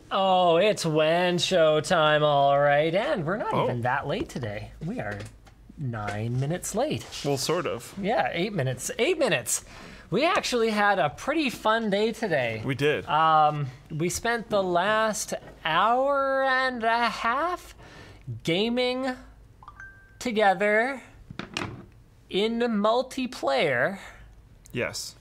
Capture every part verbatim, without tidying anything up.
Oh, it's Wen show time, all right. And we're not Oh. even that late today. We are nine minutes late. Well, sort of. Yeah, eight minutes. Eight minutes. We actually had a pretty fun day today. We did. Um, we spent the last hour and a half gaming together in multiplayer. Yes.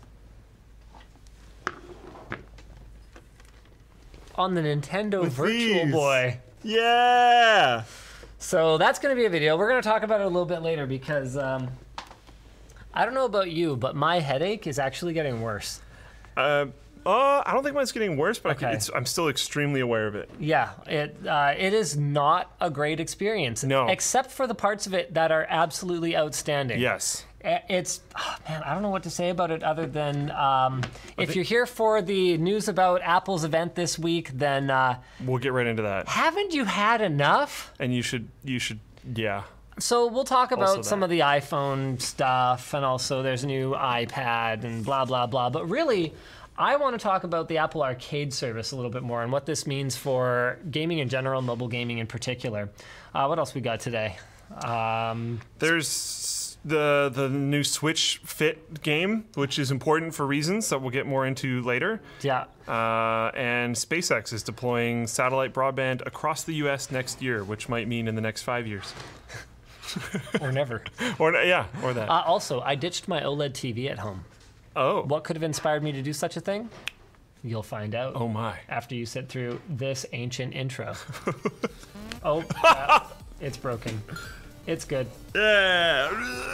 On the Nintendo With Virtual these. Boy. Yeah. So that's going to be a video. We're going to talk about it a little bit later because um, I don't know about you, but my headache is actually getting worse. Uh, uh, I don't think mine's getting worse, but I Okay. can, it's, I'm still extremely aware of it. Yeah, it uh, it is not a great experience. No. Except for the parts of it that are absolutely outstanding. Yes. I- It's, oh, man, I don't know what to say about it other than um, if you're here for the news about Apple's event this week, then uh, We'll get right into that. haven't you had enough? And you should, you should, yeah. So we'll talk about Also some that. of the iPhone stuff, and also there's a new iPad and blah, blah, blah. But really, I want to talk about the Apple Arcade service a little bit more and what this means for gaming in general, mobile gaming in particular. Uh, what else we got today? Um, There's the the new Switch Fit game, which is important for reasons that we'll get more into later. yeah. Uh, and SpaceX is deploying satellite broadband across the U S next year, which might mean in the next five years. Or never. Or yeah, or that. Uh, also, I ditched my OLED T V at home. oh. What could have inspired me to do such a thing? You'll find out Oh my. after you sit through this ancient intro. oh, uh, it's broken. It's good. Yeah.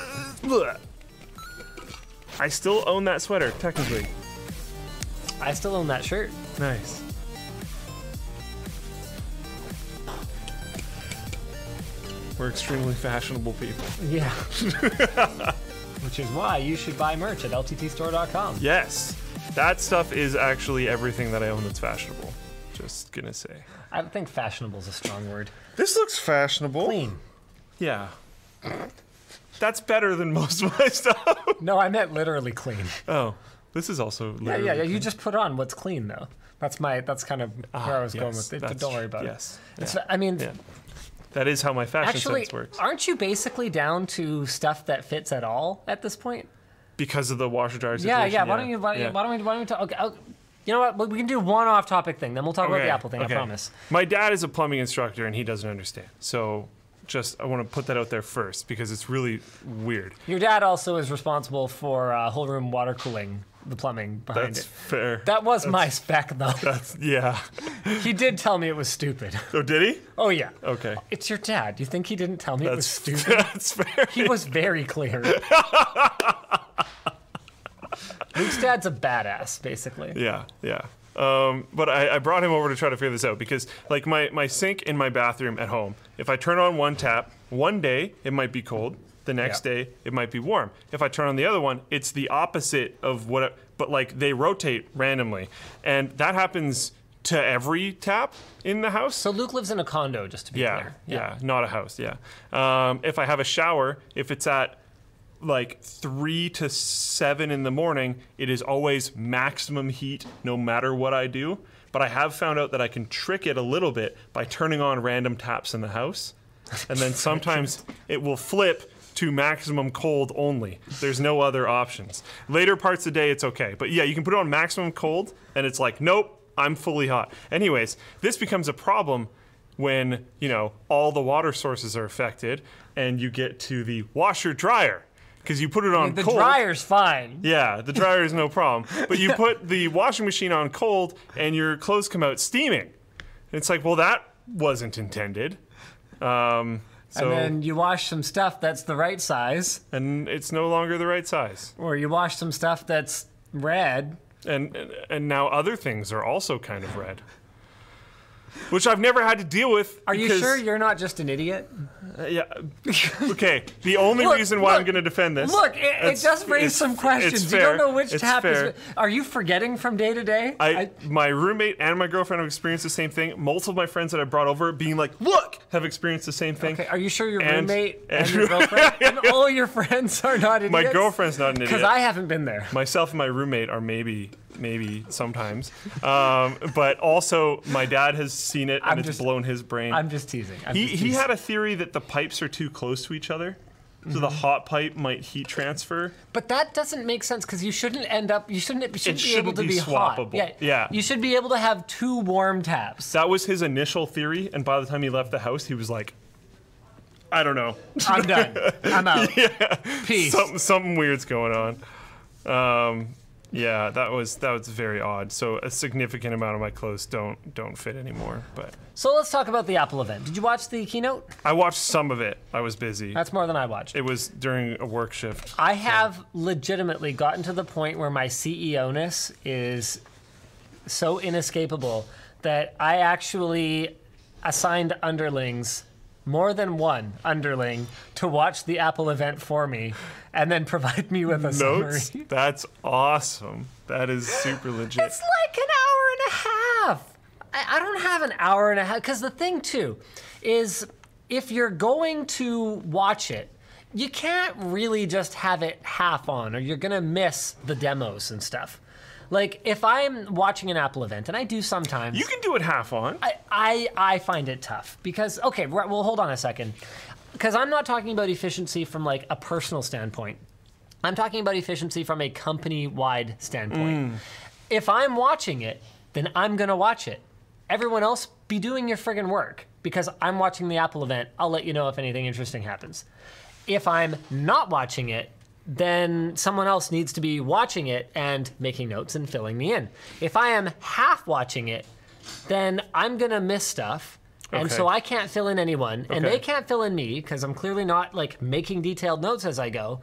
I still own that sweater, technically. I still own that shirt. Nice. We're extremely fashionable people. Yeah. Which is why you should buy merch at L T T store dot com. Yes. That stuff is actually everything that I own that's fashionable. Just gonna say. I don't think fashionable is a strong word. This looks fashionable. Clean. Yeah. That's better than most of my stuff. No, I meant literally clean. Oh. This is also Yeah, literally yeah, yeah. You just put on what's clean, though. That's my. That's kind of where I was going yes, with it. But that's don't worry true. about Yes. it. It's. Yeah. I mean, Yeah. That is how my fashion actually, sense works. aren't you basically down to stuff that fits at all at this point? Because of the washer dryer Yeah, situation. yeah. Why don't you? Why, yeah. why don't we? Why don't we talk? Okay, I'll, you know what? We can do one off-topic thing. Then we'll talk about the Apple thing. okay. I promise. My dad is a plumbing instructor and he doesn't understand. So just I want to put that out there first because it's really weird. Your dad also is responsible for uh, whole room water cooling, the plumbing behind That's it. fair. That was my spec, though. That's yeah. He did tell me it was stupid. Oh, did he? Oh yeah. Okay. It's your dad. You think he didn't tell me it was That's stupid? that's fair. He was very clear. Luke's dad's a badass, basically. Yeah, yeah. Um, but I, I brought him over to try to figure this out because, like, my, my sink in my bathroom at home, if I turn on one tap, one day it might be cold, the next Yeah. day it might be warm. If I turn on the other one, it's the opposite of what, it, but like they rotate randomly. And that happens to every tap in the house. So Luke lives in a condo, just to be Yeah, clear. yeah, not a house, yeah. Um, if I have a shower, if it's at like three to seven in the morning, it is always maximum heat no matter what I do. But I have found out that I can trick it a little bit by turning on random taps in the house. And then sometimes it will flip to maximum cold only. There's no other options. Later parts of the day, it's okay. But yeah, you can put it on maximum cold and it's like, nope, I'm fully hot. Anyways, this becomes a problem when, you know, all the water sources are affected and you get to the washer dryer. Because you put it on The cold. dryer's fine. Yeah, the dryer is no problem. But you put the washing machine on cold and your clothes come out steaming. And it's like, well, that wasn't intended. Um, so, And then you wash some stuff that's the right size, and it's no longer the right size. or you wash some stuff that's red. And, and and now other things are also kind of red. Which I've never had to deal with. Are you because- sure you're not just an idiot? Uh, yeah. Okay. The only Look, reason why look, I'm going to defend this. Look, it, it it's- does raise it's- some it's questions. You fair. don't know which It's tap fair. is. Are you forgetting from day to day? I, my roommate and my girlfriend have experienced the same thing. Multiple of my friends that I brought over being like, look, have experienced the same thing. Okay, are you sure your And- roommate and, and- your girlfriend and all your friends are not idiots? My girlfriend's not an idiot. Because I haven't been there. Myself and my roommate are maybe maybe sometimes. Um, but also, my dad has seen it, and I'm it's just- blown his brain. I'm just teasing. I'm he just he teasing. had a theory that the pipes are too close to each other, so Mm-hmm. the hot pipe might heat transfer. But that doesn't make sense because you shouldn't end up. You shouldn't. You shouldn't It be able shouldn't to be be, hot. swappable. Yeah. Yeah. You should be able to have two warm tabs. That was his initial theory, and by the time he left the house, he was like, I don't know. I'm done. I'm out. Peace. something, something weird's going on. Um, yeah, that was that was very odd. So a significant amount of my clothes don't don't fit anymore. But So let's talk about the Apple event. Did you watch the keynote? I watched some of it. I was busy. That's more than I watched. It was during a work shift. I have legitimately gotten to the point where my C E O-ness is so inescapable that I actually assigned underlings, more than one underling, to watch the Apple event for me and then provide me with a Notes. summary. That's awesome. That is super legit. It's like an hour and a half. I, I don't have an hour and a half because the thing too is if you're going to watch it, you can't really just have it half on or you're gonna miss the demos and stuff. Like if I'm watching an Apple event, and I do sometimes, You can do it half on. I, I I find it tough because okay, right, well hold on a second, because I'm not talking about efficiency from like a personal standpoint. I'm talking about efficiency from a company-wide standpoint. If I'm watching it, then I'm gonna watch it. Everyone else, be doing your friggin' work because I'm watching the Apple event. I'll let you know if anything interesting happens. If I'm not watching it, then someone else needs to be watching it and making notes and filling me in. If I am half watching it, then I'm gonna miss stuff. And Okay. so I can't fill in anyone, and Okay. they can't fill in me because I'm clearly not like making detailed notes as I go.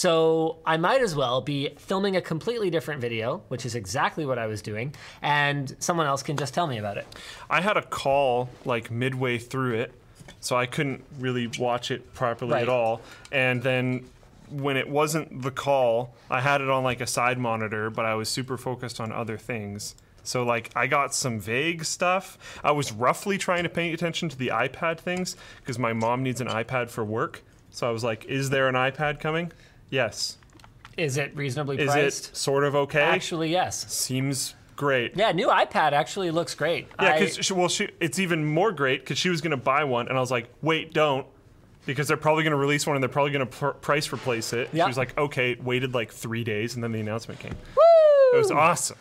So I might as well be filming a completely different video, which is exactly what I was doing, and someone else can just tell me about it. I had a call like midway through it, so I couldn't really watch it properly Right. at all. And then when it wasn't the call, I had it on like a side monitor, but I was super focused on other things. So like I got some vague stuff. I was roughly trying to pay attention to the iPad things because my mom needs an iPad for work. So I was like, is there an iPad coming? Yes. Is it reasonably Is priced? it sort of okay? Actually, yes. Seems great. Yeah, new iPad actually looks great. Yeah, I- because well, she, it's even more great because she was going to buy one, and I was like, wait, don't, because they're probably going to release one, and they're probably going to pr- price replace it. Yeah. She was like, okay, waited like three days, and then the announcement came. Woo! It was awesome.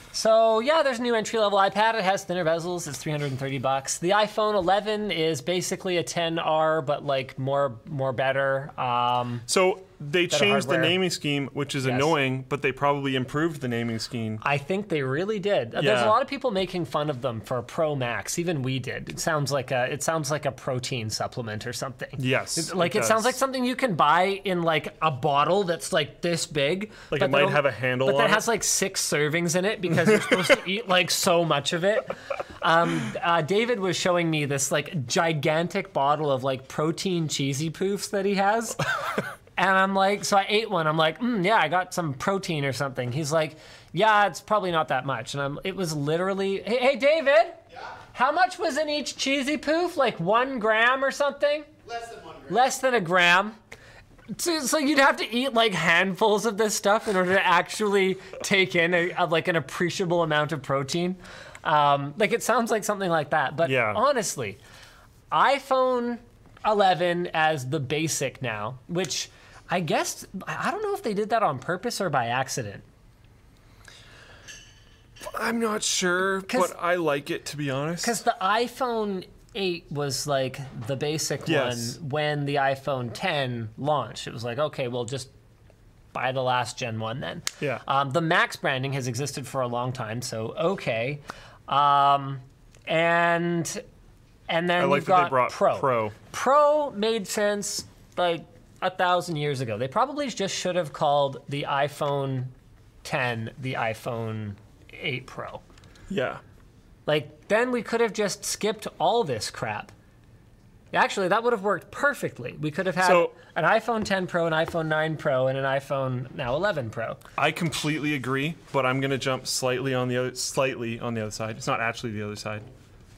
So yeah, there's a new entry-level iPad. It has thinner bezels. It's three hundred thirty bucks. The iPhone eleven is basically a ten R, but like more more better. Um, So they changed the hardware. naming scheme, which is Yes. annoying, but they probably improved the naming scheme. I think they really did. Uh, There's a Yeah. lot of people making fun of them for Pro Max. Even we did. It sounds like a it sounds like a protein supplement or something. Yes, It's- like it it, sounds does. like something you can buy in like a bottle that's like this big. Like but it might that'll- have a handle but on that it. has like six servings in it because you're supposed to eat like so much of it. Um, uh, David was showing me this like gigantic bottle of like protein cheesy poofs that he has. And I'm like, so I ate one. I'm like, mm, yeah, I got some protein or something. He's like, yeah, it's probably not that much. And I'm, it was literally, hey, hey David, Yeah, how much was in each cheesy poof? Like one gram or something? less than one gram. Less than a gram. So, so you'd have to eat like handfuls of this stuff in order to actually take in a, a, like an appreciable amount of protein. Um, like it sounds like something like that. But Yeah. honestly, iPhone eleven as the basic now, which I guess, I don't know if they did that on purpose or by accident. I'm not sure, 'Cause- but I like it, to be honest. Because the iPhone eight was like the basic Yes. one when the iPhone ten launched. It was like, okay, well, just buy the last gen one then. Yeah. Um, the Max branding has existed for a long time, so okay. Um, and and then I like you've that they got brought Pro. Pro. Pro made sense like a thousand years ago. They probably just should have called the iPhone ten the iPhone eight Pro. Yeah. Like, then we could have just skipped all this crap. Actually, that would have worked perfectly. We could have had So- an iPhone ten Pro, an iPhone nine Pro, and an iPhone now eleven Pro. I completely agree, but I'm gonna jump slightly on the other, slightly on the other side. It's not actually the other side.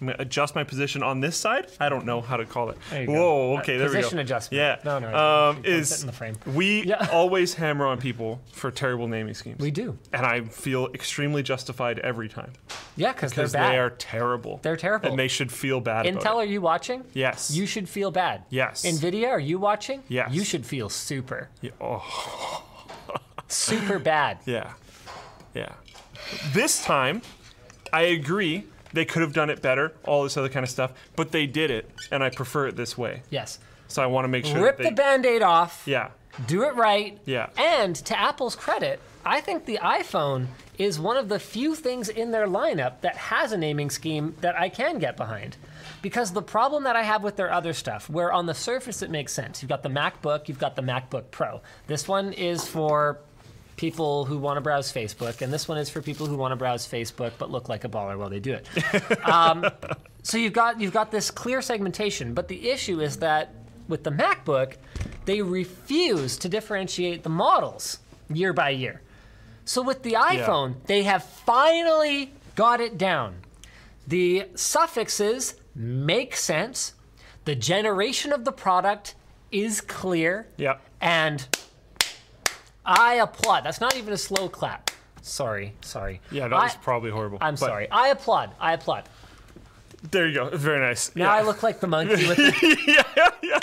I'm gonna adjust my position on this side. I don't know how to call it. There you go. Whoa, okay, Uh, there we go. position adjustment. Yeah. No, no, Um, don't sit is in the frame. we Yeah. always hammer on people for terrible naming schemes. We do. And I feel extremely justified every time. Yeah, because they're Because bad. they are terrible. They're terrible. And they should feel bad about Intel, it. are you watching? Yes. You should feel bad. Yes. Nvidia, are you watching? Yes. You should feel super, Yeah, oh, super bad. yeah. Yeah. This time, I agree. They could have done it better, all this other kind of stuff, but they did it, and I prefer it this way. Yes. So I want to make sure Rip that they, the Band-Aid off. Yeah. Do it right. Yeah. And to Apple's credit, I think the iPhone is one of the few things in their lineup that has a naming scheme that I can get behind. Because the problem that I have with their other stuff, where on the surface it makes sense. You've got the MacBook, you've got the MacBook Pro. This one is for people who want to browse Facebook, and this one is for people who want to browse Facebook but look like a baller while they do it. um, so you've got you've got this clear segmentation, but the issue is that with the MacBook, they refuse to differentiate the models year by year. So with the iPhone, they have finally got it down. The suffixes make sense. The generation of the product is clear. Yep. And I applaud. That's not even a slow clap. Sorry, sorry. Yeah, that I, was probably horrible. I'm but sorry. I applaud. I applaud. There you go. Very nice. Now yeah. I look like the monkey with the... yeah, yeah.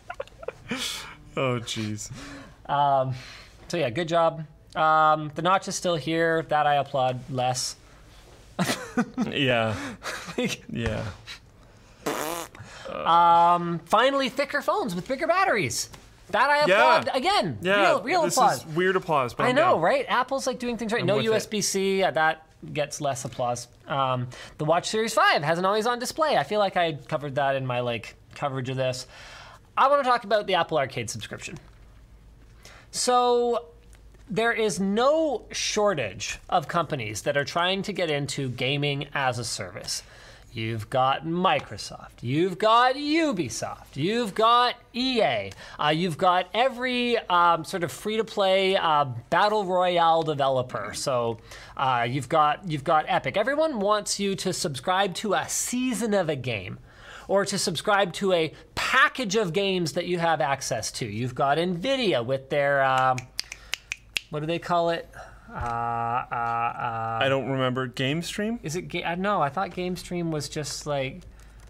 Oh, jeez. Um, so yeah, good job. Um, the notch is still here. That I applaud less. Yeah. Yeah. um, finally, thicker phones with bigger batteries. That I applaud Yeah. again. Yeah. Real, real this applause. is weird applause. But I I'm know, down. right? Apple's like doing things right. no with U S B C. Uh, that gets less applause. Um, the Watch Series five has an always-on display. I feel like I covered that in my like coverage of this. I want to talk about the Apple Arcade subscription. So there is no shortage of companies that are trying to get into gaming as a service. You've got Microsoft, you've got Ubisoft, you've got E A, uh, you've got every um, sort of free-to-play uh, battle royale developer. So uh, you've got you've got Epic. Everyone wants you to subscribe to a season of a game, or to subscribe to a package of games that you have access to. You've got Nvidia with their um, what do they call it? Uh, uh, uh, I don't remember. Game Stream? is it? Ga- I know. I thought GameStream was just like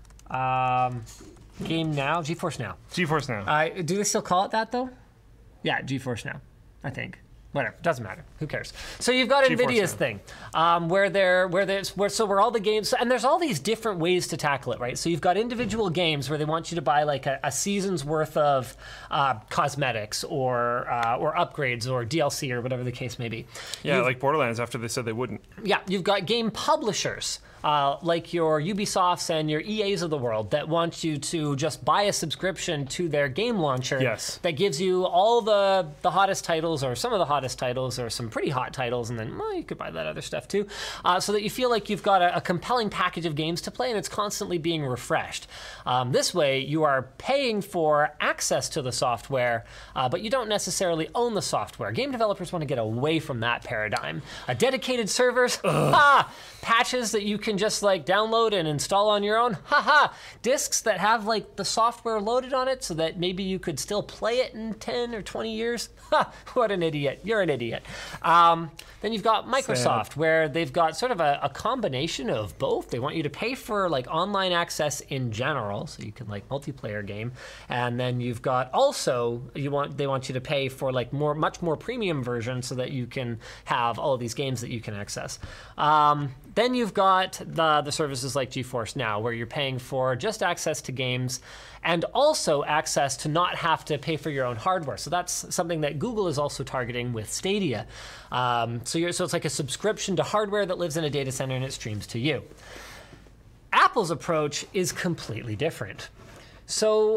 um, Game Now, GeForce Now. GeForce Now. Uh, do they still call it that though? Yeah, GeForce Now. I think. Whatever, doesn't matter. Who cares? So you've got GeForce Nvidia's Now. thing, um, where they're where there's where so where all the games and there's all these different ways to tackle it, right? So you've got individual games where they want you to buy like a, a season's worth of uh, cosmetics or uh, or upgrades or D L C or whatever the case may be. yeah, You've- like Borderlands after they said they wouldn't. yeah, you've got game publishers uh, like your Ubisofts and your E As of the world that want you to just buy a subscription to their game launcher. Yes. That gives you all the the hottest titles or some of the hottest titles or some pretty hot titles, and then well, you could buy that other stuff too, uh, so that you feel like you've got a, a compelling package of games to play and it's constantly being refreshed. Um, this way, you are paying for access to the software, uh, but you don't necessarily own the software. Game developers want to get away from that paradigm. A dedicated servers, ha! Patches that you can just like download and install on your own, haha! Discs that have like the software loaded on it so that maybe you could still play it in ten or twenty years. Ha! What an idiot. You're an idiot. Um, then you've got Microsoft, where they've got sort of a, a combination of both. They want you to pay for like online access in general, so you can like multiplayer game, and then you've got also you want they want you to pay for like more much more premium version so that you can have all of these games that you can access. Um, then you've got the the services like GeForce Now, where you're paying for just access to games and also access to not have to pay for your own hardware. So that's something that Google is also targeting with Stadia. Um, so, you're, so it's like a subscription to hardware that lives in a data center and it streams to you. Apple's approach is completely different. So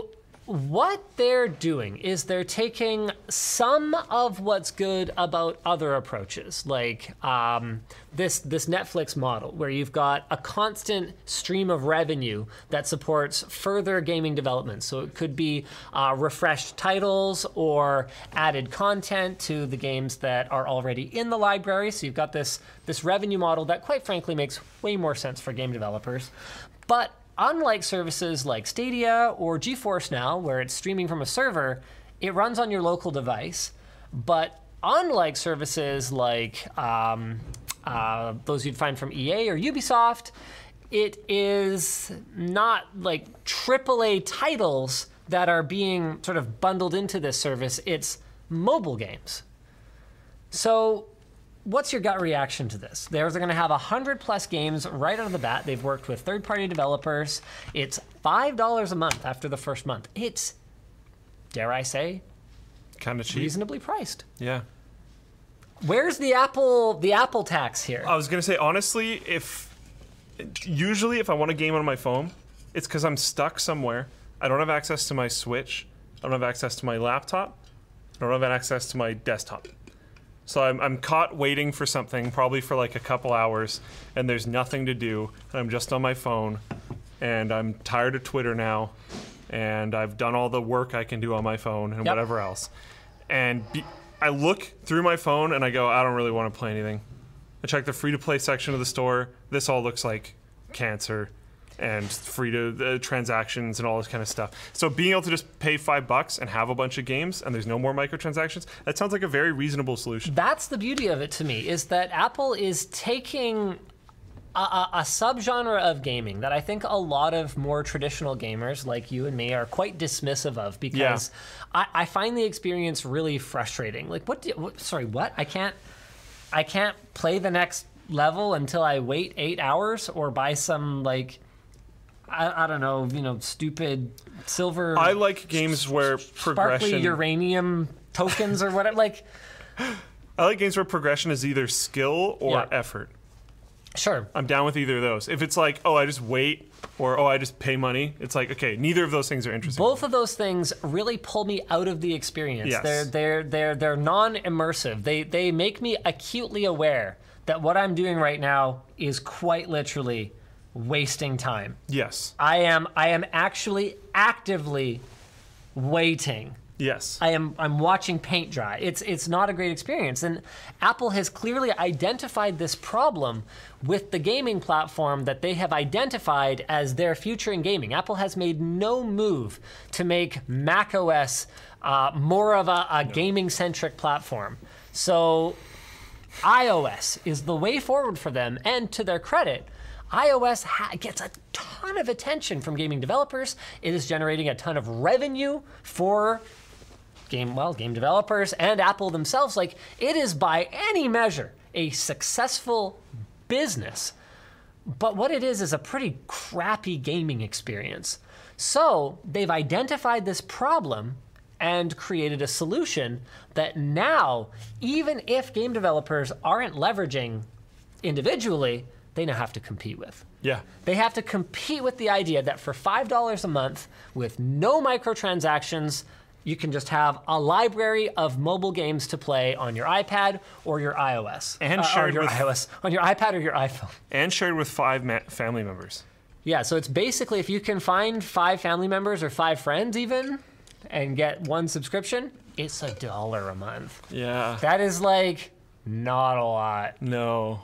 what they're doing is they're taking some of what's good about other approaches, like um, this this Netflix model, where you've got a constant stream of revenue that supports further gaming development. So it could be uh, refreshed titles or added content to the games that are already in the library. So you've got this this revenue model that, quite frankly, makes way more sense for game developers. But unlike services like Stadia or GeForce Now, where it's streaming from a server, it runs on your local device. But unlike services like um, uh, those you'd find from E A or Ubisoft, it is not like triple A titles that are being sort of bundled into this service. It's mobile games. So what's your gut reaction to this? They're going to have one hundred plus games right out of the bat. They've worked with third-party developers. It's five dollars a month after the first month. It's, dare I say, Kind of cheap. reasonably priced. Yeah. Where's the Apple the Apple tax here? I was going to say, honestly, if usually if I want a game on my phone, it's because I'm stuck somewhere. I don't have access to my Switch. I don't have access to my laptop. I don't have access to my desktop. So I'm, I'm caught waiting for something, probably for like a couple hours, and there's nothing to do, and I'm just on my phone, and I'm tired of Twitter now, and I've done all the work I can do on my phone and Yep. whatever else. And be, I look through my phone, and I go, I don't really want to play anything. I check the free-to-play section of the store. This all looks like cancer and free to uh, transactions and all this kind of stuff. So being able to just pay five bucks and have a bunch of games and there's no more microtransactions, that sounds like a very reasonable solution. That's the beauty of it to me, is that Apple is taking a, a, a subgenre of gaming that I think a lot of more traditional gamers like you and me are quite dismissive of, because I, I find the experience really frustrating. Like, what, do, what? Sorry, what? I can't. I can't play the next level until I wait eight hours or buy some like. I, I don't know, you know, stupid silver. I like games where sparkly progression. uranium tokens or whatever. Like, I like games where progression is either skill or Yeah. effort. sure. I'm down with either of those. If it's like, oh, I just wait, or oh, I just pay money, it's like, okay, neither of those things are interesting. Both of those things really pull me out of the experience. Yes. They're they're they're they're non-immersive. They they make me acutely aware that what I'm doing right now is quite literally wasting time. Yes. I am I am actually actively waiting. Yes. I am I'm watching paint dry. It's it's not a great experience. And Apple has clearly identified this problem with the gaming platform that they have identified as their future in gaming. Apple has made no move to make macOS uh, more of a, a gaming-centric platform. So iOS is the way forward for them, and to their credit, iOS ha- gets a ton of attention from gaming developers. It is generating a ton of revenue for game, well, game developers and Apple themselves. Like, it is by any measure a successful business. But what it is is a pretty crappy gaming experience. So they've identified this problem and created a solution that now, even if game developers aren't leveraging individually, they now have to compete with. Yeah. They have to compete with the idea that for five dollars a month, with no microtransactions, you can just have a library of mobile games to play on your iPad or your iOS. And Uh, or shared your with- iOS, on your iPad or your iPhone. And shared with five ma- family members. Yeah, so it's basically if you can find five family members or five friends even and get one subscription, it's a dollar a month. Yeah. That is like not a lot. No.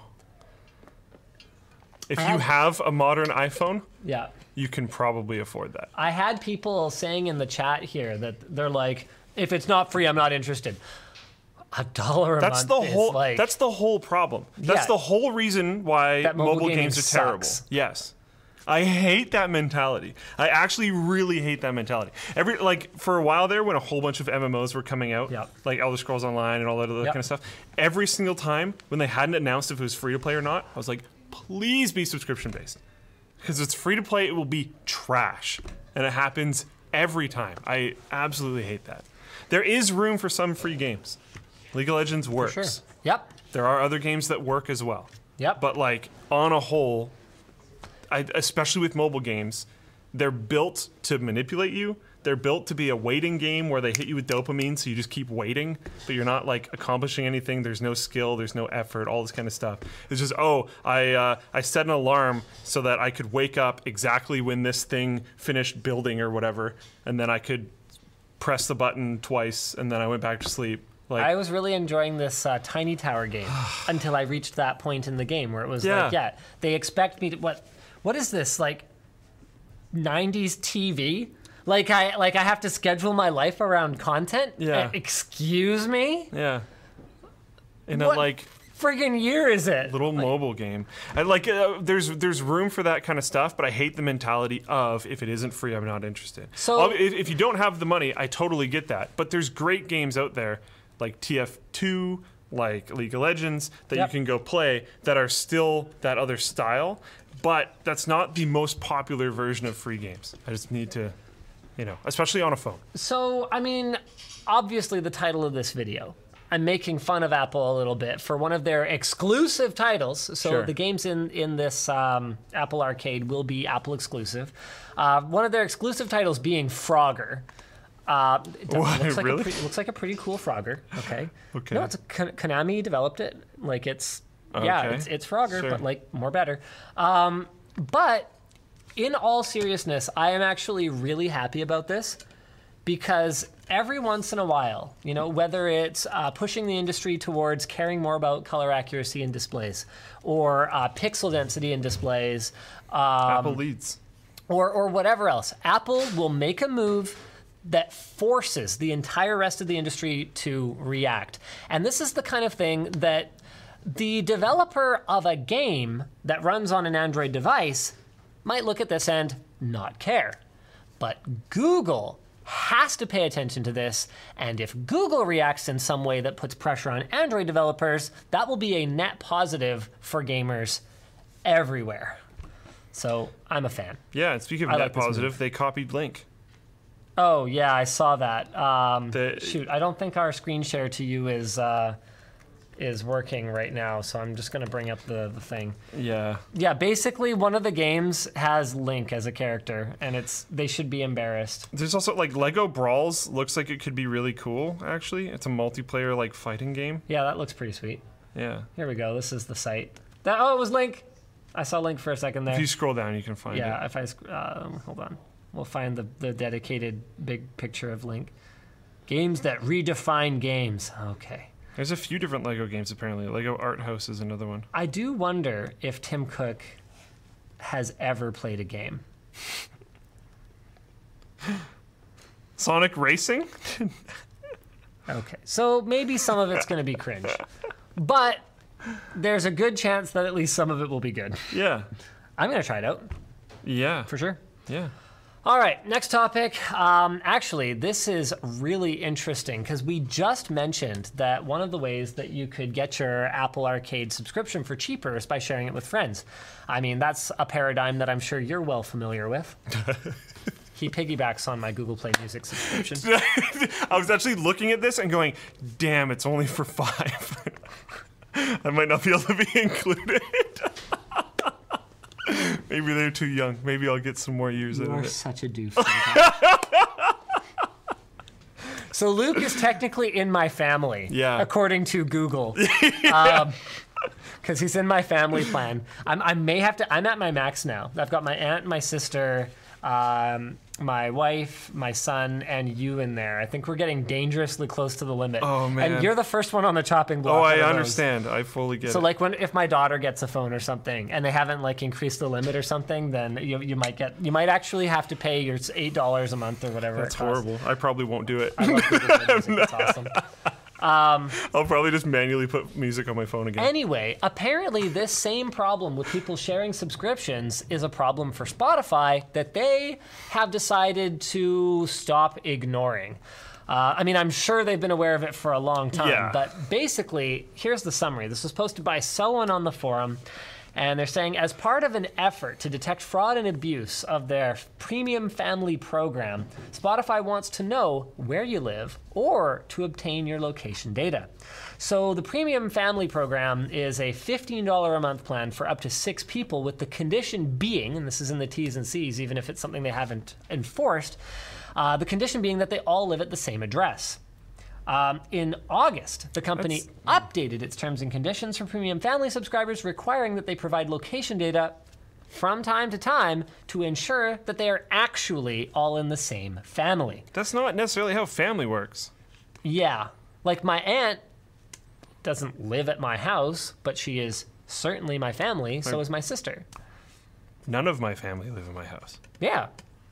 If I you had- have a modern iPhone, Yeah. you can probably afford that. I had people saying in the chat here that they're like, if it's not free, I'm not interested. A dollar a That's month the is whole. like, That's the whole problem. That's Yeah. the whole reason why That mobile mobile, gaming games are terrible. sucks. Yes, I hate that mentality. I actually really hate that mentality. Every like for a while there, when a whole bunch of M M Os were coming out, Yep. like Elder Scrolls Online and all that other Yep. kind of stuff, every single time when they hadn't announced if it was free to play or not, I was like, please be subscription based. Because it's free to play, it will be trash. And it happens every time. I absolutely hate that. There is room for some free games. League of Legends works. sure. Yep. There are other games that work as well. Yep. But like on a whole, I, especially with mobile games, they're built to manipulate you. they're built to be a waiting game where they hit you with dopamine, so you just keep waiting, but you're not like accomplishing anything. There's no skill, there's no effort, all this kind of stuff. It's just, oh, I uh, I set an alarm so that I could wake up exactly when this thing finished building or whatever, and then I could press the button twice, and then I went back to sleep. Like, I was really enjoying this uh, Tiny Tower game until I reached that point in the game where it was Yeah. like, yeah, they expect me to what? What is this, like nineties T V? Like I like I have to schedule my life around content? Yeah. Uh, excuse me? yeah. In a What like friggin' year is it? little mobile game. I like uh, there's there's room for that kind of stuff, but I hate the mentality of if it isn't free, I'm not interested. So- Ob- if, if you don't have the money, I totally get that. But there's great games out there like T F two, like League of Legends that Yep. you can go play that are still that other style, but that's not the most popular version of free games. I just need to, you know, especially on a phone. So, I mean, obviously the title of this video, I'm making fun of Apple a little bit for one of their exclusive titles. So Sure. the games in, in this um, Apple Arcade will be Apple exclusive. Uh, one of their exclusive titles being Frogger. Uh, it does- What, looks like really? a pre- looks like a pretty cool Frogger. Okay. Okay. No, it's a, Kon- Konami developed it. Like it's yeah, Okay. it's it's Frogger, Sure. but like more better. Um, but in all seriousness, I am actually really happy about this because every once in a while, you know, whether it's uh, pushing the industry towards caring more about color accuracy in displays or uh, pixel density in displays, um, Apple leads. or or whatever else, Apple will make a move that forces the entire rest of the industry to react. And this is the kind of thing that the developer of a game that runs on an Android device might look at this and not care. But Google has to pay attention to this, and if Google reacts in some way that puts pressure on Android developers, that will be a net positive for gamers everywhere. So I'm a fan. Yeah, and speaking of I net like this positive, they copied Link. Oh yeah, I saw that. Um, The- shoot, I don't think our screen share to you is uh, is working right now, so I'm just gonna bring up the, the thing. Yeah. Yeah, basically one of the games has Link as a character, and it's they should be embarrassed. There's also like Lego Brawls looks like it could be really cool, actually. It's a multiplayer like fighting game. Yeah, that looks pretty sweet. Yeah. Here we go. This is the site. That oh, it was Link. I saw Link for a second there. If you scroll down, you can find Yeah, it. if I sc- uh, hold on, we'll find the the dedicated big picture of Link. Games that redefine games. Okay. There's a few different Lego games apparently. Lego Art House is another one. I do wonder if Tim Cook has ever played a game. Sonic Racing? Okay, so maybe some of it's going to be cringe, but there's a good chance that at least some of it will be good. Yeah. I'm going to try it out Yeah. for sure. Yeah. All right, next topic. Um, actually, this is really interesting because we just mentioned that one of the ways that you could get your Apple Arcade subscription for cheaper is by sharing it with friends. I mean, that's a paradigm that I'm sure you're well familiar with. He piggybacks on my Google Play Music subscription. I was actually looking at this and going, damn, it's only for five. I might not be able to be included. Maybe they're too young. Maybe I'll get some more years You out are of it. such a doof. So Luke is technically in my family, Yeah. according to Google, because um, he's in my family plan. I'm, I may have to. I'm at my max now. I've got my aunt, my sister, um, my wife, my son, and you in there. I think we're getting dangerously close to the limit. Oh, man. And you're the first one on the chopping block. Oh, I out of those. understand. I fully get So it. like when if my daughter gets a phone or something and they haven't like increased the limit or something, then you you might get you might actually have to pay your eight dollars a month or whatever. That's it costs. horrible. I probably won't do it. I love Google Play Music. It's awesome. I'll probably just manually put music on my phone again. Anyway, apparently this same problem with people sharing subscriptions is a problem for Spotify that they have decided to stop ignoring. Uh, I mean, I'm sure they've been aware of it for a long time, Yeah. but basically, here's the summary. This was posted by someone on the forum, and they're saying, as part of an effort to detect fraud and abuse of their premium family program, Spotify wants to know where you live or to obtain your location data. So the premium family program is a fifteen dollars a month plan for up to six people, with the condition being, and this is in the T's and C's, even if it's something they haven't enforced, Uh, the condition being that they all live at the same address. Um, in August, the company That's- updated its terms and conditions for premium family subscribers, requiring that they provide location data from time to time to ensure that they are actually all in the same family. That's not necessarily how family works. Yeah, like my aunt doesn't live at my house, but she is certainly my family, so is my sister. None of my family live in my house. Yeah.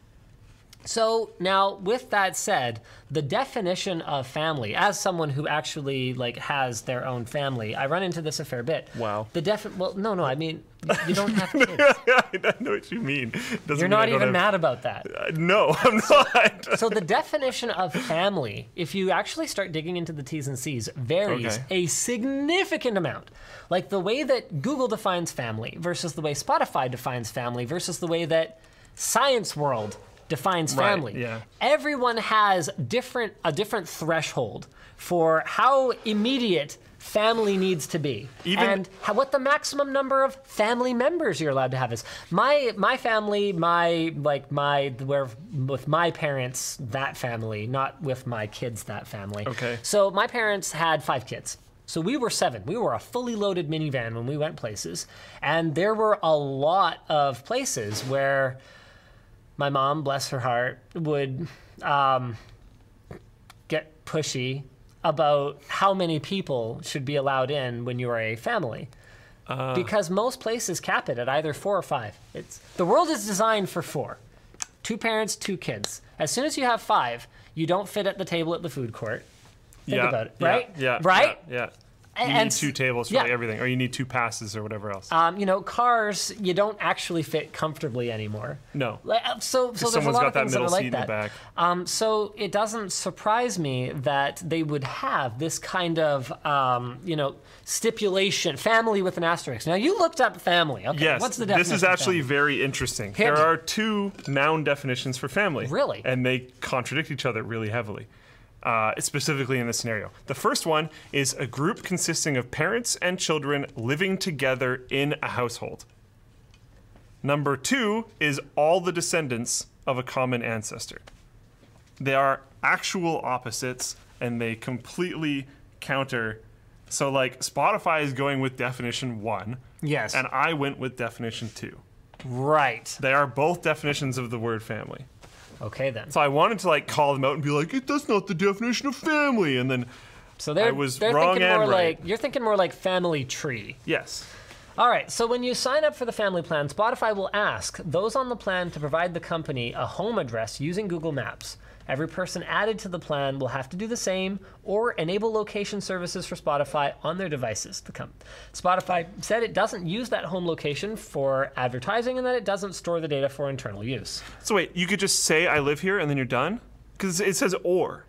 So now, with that said, the definition of family, as someone who actually like has their own family, I run into this a fair bit. Wow. The defi- well, no, no, I mean, you don't have kids. I know what you mean. Doesn't You're mean I not don't even have- mad about that. Uh, no, I'm not. So the definition of family, if you actually start digging into the T's and C's, varies Okay. a significant amount. Like the way that Google defines family versus the way Spotify defines family versus the way that Science World defines Right, family. yeah. Everyone has different a different threshold for how immediate family needs to be, Even- and how, what the maximum number of family members you're allowed to have is. My my family, my like my where with my parents, that family, not with my kids, that family. Okay. So my parents had five kids. So we were seven. We were a fully loaded minivan when we went places, and there were a lot of places where my mom, bless her heart, would um, get pushy about how many people should be allowed in when you are a family. Uh, Because most places cap it at either four or five. It's the world is designed for four. Two parents, two kids. As soon as you have five, you don't fit at the table at the food court. Think yeah, about it, yeah, right? Yeah. Right? Yeah. yeah. And- You need and two s- tables for yeah. like everything, or you need two passes or whatever else. Um, you know, cars, you don't actually fit comfortably anymore. no. Like, uh, so, so there's a Someone's lot got of that things that middle are like seat in that. the back. Um, so it doesn't surprise me that they would have this kind of, um, you know, stipulation, family with an asterisk. Now you looked up family. Okay, Yes, what's the definition? this is of actually family? very interesting. Hit there me. are two noun definitions for family. Really? And they contradict each other really heavily, uh, specifically in this scenario. The first one is a group consisting of parents and children living together in a household. Number two is all the descendants of a common ancestor. They are actual opposites, and they completely counter. So, like, Spotify is going with definition one, Yes. and I went with definition two. Right. They are both definitions of the word family. Okay then. So I wanted to like call them out and be like, "It that's not the definition of family." And then, So they're, I was they're wrong thinking and more right. like you're thinking more like family tree. yes, All right, so when you sign up for the family plan, Spotify will ask those on the plan to provide the company a home address using Google Maps. Every person added to the plan will have to do the same or enable location services for Spotify on their devices. The com- Spotify said it doesn't use that home location for advertising and that it doesn't store the data for internal use. so wait, you could just say I live here and then you're done? Because it says or.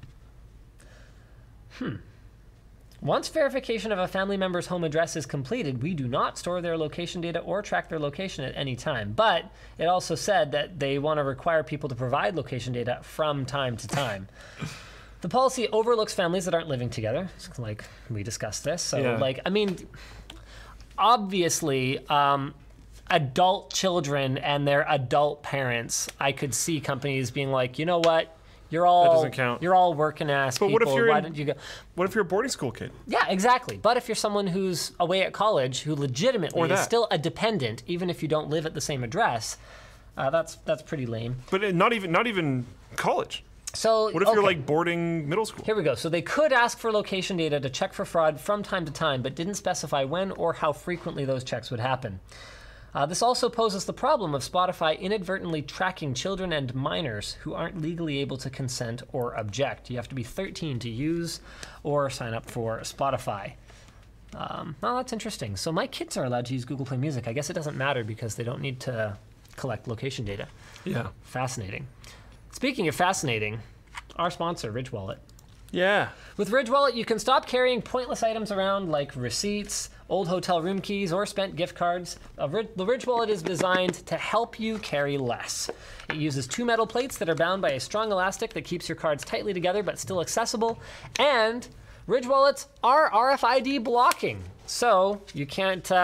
Once verification of a family member's home address is completed, we do not store their location data or track their location at any time. But it also said that they want to require people to provide location data from time to time. The policy overlooks families that aren't living together. It's like we discussed this. So, Yeah. like, I mean, obviously, um, adult children and their adult parents, I could see companies being like, you know what? You're all doesn't count. You're all working ass But people. what if you're Why in- don't you go? What if you're a boarding school kid? Yeah, exactly. But if you're someone who's away at college who legitimately Or is that. still a dependent, even if you don't live at the same address, uh, that's that's pretty lame. But it- not even not even college. So What if you're okay, like boarding middle school? here we go. So they could ask for location data to check for fraud from time to time, but didn't specify when or how frequently those checks would happen. Uh, this also poses the problem of Spotify inadvertently tracking children and minors who aren't legally able to consent or object. You have to be thirteen to use or sign up for Spotify. Um, well, that's interesting. So my kids are allowed to use Google Play Music. I guess it doesn't matter because they don't need to collect location data. Yeah. Fascinating. Speaking of fascinating, our sponsor, Ridge Wallet. Yeah. With Ridge Wallet, you can stop carrying pointless items around like receipts, old hotel room keys, or spent gift cards. A Rid- the Ridge Wallet is designed to help you carry less. It uses two metal plates that are bound by a strong elastic that keeps your cards tightly together but still accessible. And Ridge Wallets are R F I D blocking, so you can't uh,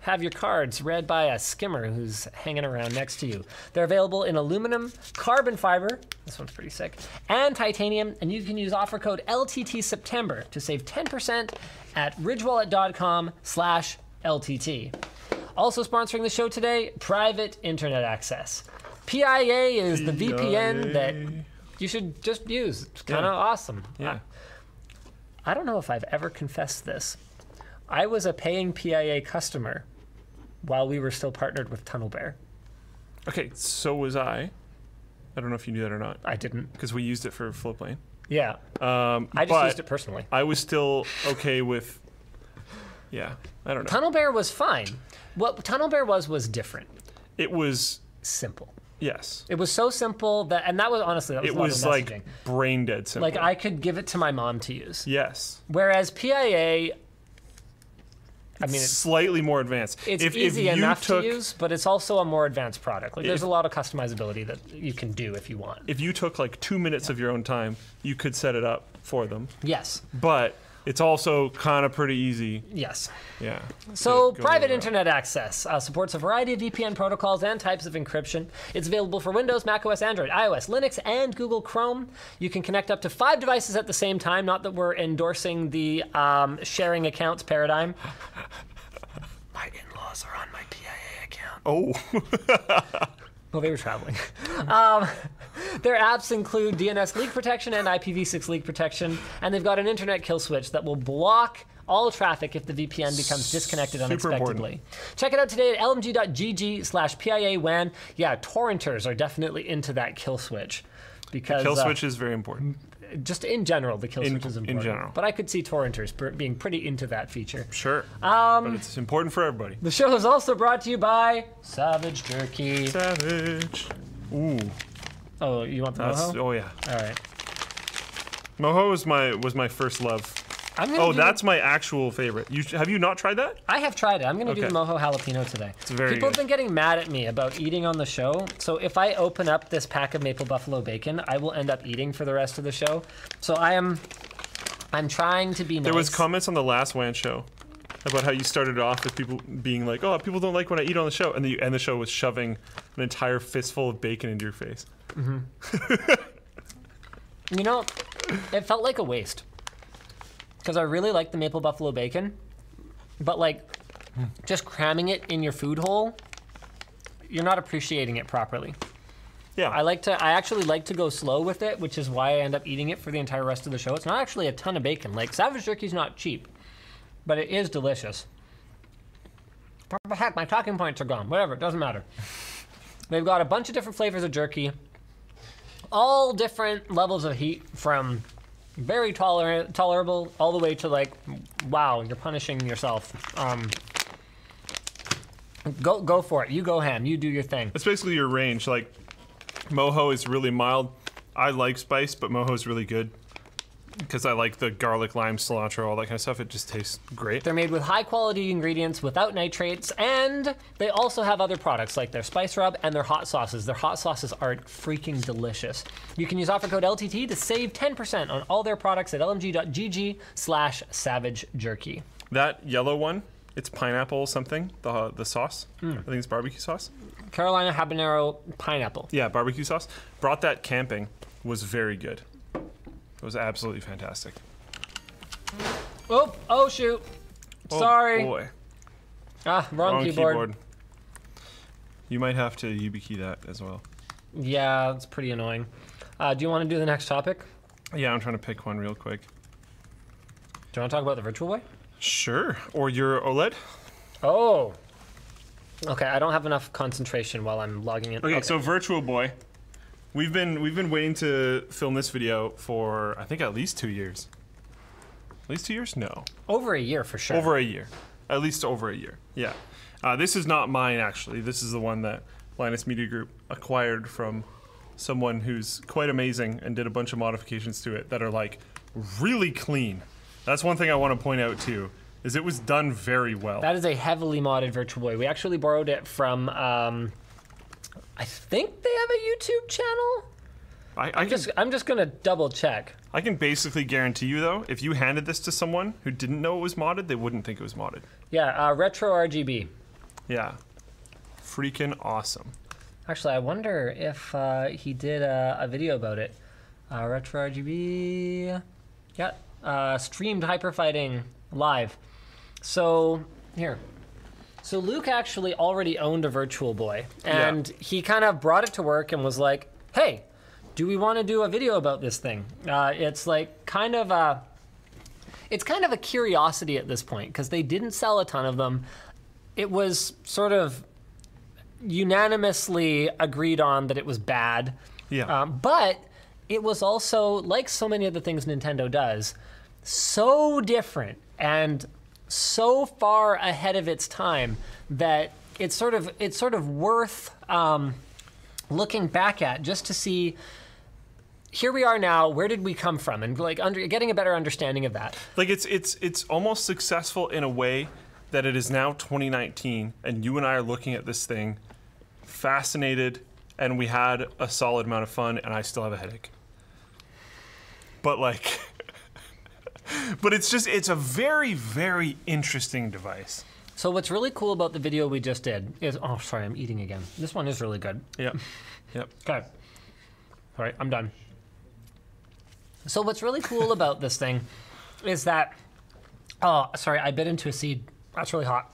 have your cards read by a skimmer who's hanging around next to you. They're available in aluminum, carbon fiber, this one's pretty sick, and titanium, and you can use offer code L T T September to save ten percent at ridgewallet.com slash LTT. Also sponsoring the show today, private internet access. P I A is the V P N that you should just use. It's kind of Yeah. awesome. Yeah. I, I don't know if I've ever confessed this. I was a paying P I A customer while we were still partnered with TunnelBear. Okay, so was I. I don't know if you knew that or not, I didn't. because we used it for Floatplane. Yeah. Um, I just but used it personally. I was still okay with. Yeah, I don't know. TunnelBear was fine. What TunnelBear was was different. It was Simple. yes. It was so simple that, and that was honestly, that was It a lot was of like messaging. brain dead simple. Like I could give it to my mom to use. yes. Whereas P I A, I mean, it's, Slightly more advanced. it's if, easy if you enough took, to use, but it's also a more advanced product. Like there's If- a lot of customizability that you can do if you want. If you took like two minutes of your own time, you could set it up for them. Yes. But it's also kind of pretty easy. Yes. Yeah. So, to go private around. internet access uh, supports a variety of V P N protocols and types of encryption. It's available for Windows, macOS, Android, iOS, Linux, and Google Chrome. You can connect up to five devices at the same time. Not that we're endorsing the um, sharing accounts paradigm. My in-laws are on my P I A account. Oh. Well, they were traveling. um, their apps include D N S leak protection and I P v six leak protection, and they've got an internet kill switch that will block all traffic if the V P N becomes disconnected Super unexpectedly. Check it out today at lmg.gg slash PIAWAN. Yeah, torrenters are definitely into that kill switch. Because Kill uh, switch is very important. just in general, the kill In- switch is in important. general. But I could see torrenters per- being pretty into that feature. Sure. Um, but it's important for everybody. The show is also brought to you by Savage Jerky. Savage. Ooh. Oh, you want the That's, moho? oh yeah. All right. Moho was my was my first love. I'm gonna Oh, do- that's my actual favorite. You have you not tried that? I have tried it. I'm going to do Okay. the mojo jalapeno today. It's very People good. have been getting mad at me about eating on the show. So if I open up this pack of maple buffalo bacon, I will end up eating for the rest of the show. So I am, I'm trying to be nice. There was comments on the last W A N show about how you started off with people being like, "Oh, people don't like when I eat on the show," and the end the show was shoving an entire fistful of bacon into your face. You know, it felt like a waste. Because I really like the maple buffalo bacon, but like, just cramming it in your food hole, you're not appreciating it properly. Yeah. I like to. I actually like to go slow with it, which is why I end up eating it for the entire rest of the show. It's not actually a ton of bacon. Like Savage Jerky's not cheap, but it is delicious. What the heck? My talking points are gone. Whatever. It doesn't matter. They've got a bunch of different flavors of jerky, all different levels of heat, from very tolerant, tolerable, all the way to like, wow, you're punishing yourself. Um, go, go for it. You go ham. You do your thing. That's basically your range. Like, mojo is really mild. I like spice, but mojo is really good because I like the garlic, lime, cilantro, all that kind of stuff. It just tastes great. They're made with high quality ingredients without nitrates, and they also have other products like their spice rub and their hot sauces. Their hot sauces are freaking delicious. You can use offer code L T T to save ten percent on all their products at lmg.gg slash savage jerky. That yellow one, it's pineapple something, the the sauce. Hmm. I think it's barbecue sauce. Carolina habanero pineapple. Yeah, barbecue sauce. Brought that camping, was very good. It was absolutely fantastic. Oh, oh shoot. Oh, Sorry. boy. Ah, wrong, Wrong keyboard. keyboard. You might have to YubiKey that as well. Yeah, it's pretty annoying. Uh, do you want to do the next topic? Yeah, I'm trying to pick one real quick. Do you want to talk about the Virtual Boy? Sure. Or your OLED? Oh. Okay, I don't have enough concentration while I'm logging in. Okay, so Virtual Boy. We've been we've been waiting to film this video for I think at least two years. At least two years? No. Over a year for sure. Over a year. At least over a year. Yeah. Uh, this is not mine actually. This is the one that Linus Media Group acquired from someone who's quite amazing and did a bunch of modifications to it that are like really clean. That's one thing I want to point out too, is it was done very well. That is a heavily modded Virtual Boy. We actually borrowed it from, um, I think they have a YouTube channel. I, I, can, Just, I'm just gonna double check. I can basically guarantee you though, if you handed this to someone who didn't know it was modded, they wouldn't think it was modded. Yeah, uh, Retro R G B. Yeah. Freaking awesome. Actually, I wonder if uh, he did a, a video about it. Uh, Retro R G B. Yeah. Uh, streamed Hyper Fighting live. So, here. So Luke actually already owned a Virtual Boy. And Yeah. he kind of brought it to work and was like, hey, do we want to do a video about this thing? Uh, it's like kind of a... It's kind of a curiosity at this point because they didn't sell a ton of them. It was sort of unanimously agreed on that it was bad. Yeah. Um, but it was also, like so many of the things Nintendo does, so different and so far ahead of its time that it's sort of it's sort of worth um, looking back at just to see. Here we are now. Where did we come from? And like under, getting a better understanding of that. Like it's it's it's almost successful in a way that it is now twenty nineteen, and you and I are looking at this thing, fascinated, and we had a solid amount of fun, and I still have a headache. But like, but it's just it's a very very interesting device. So what's really cool about the video we just did is oh sorry I'm eating again. This one is really good. Yep. Yep. Okay. All right, I'm done. So what's really cool about this thing is that, oh, sorry, I bit into a seed. That's really hot.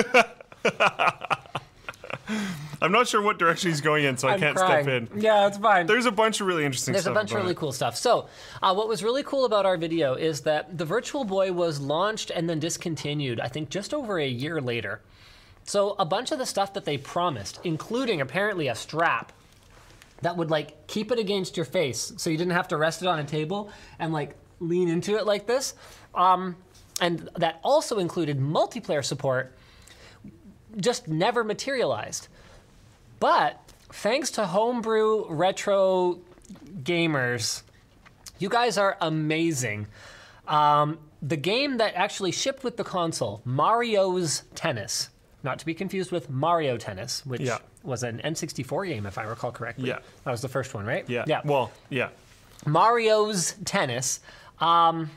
I'm not sure what direction he's going in, so I I'm can't crying. step in. Yeah, it's fine. There's a bunch of really interesting There's stuff. a bunch of about really it. cool stuff. So uh, what was really cool about our video is that the Virtual Boy was launched and then discontinued, I think, just over a year later. So a bunch of the stuff that they promised, including apparently a strap, that would like keep it against your face so you didn't have to rest it on a table and like lean into it like this. Um, and that also included multiplayer support, just never materialized. But thanks to Homebrew Retro Gamers, you guys are amazing. Um, the game that actually shipped with the console, Mario's Tennis, not to be confused with Mario Tennis, which Yeah. was an N sixty-four game, if I recall correctly. Yeah. That was the first one, right? Yeah. Yeah. Well, yeah. Mario's Tennis. Um,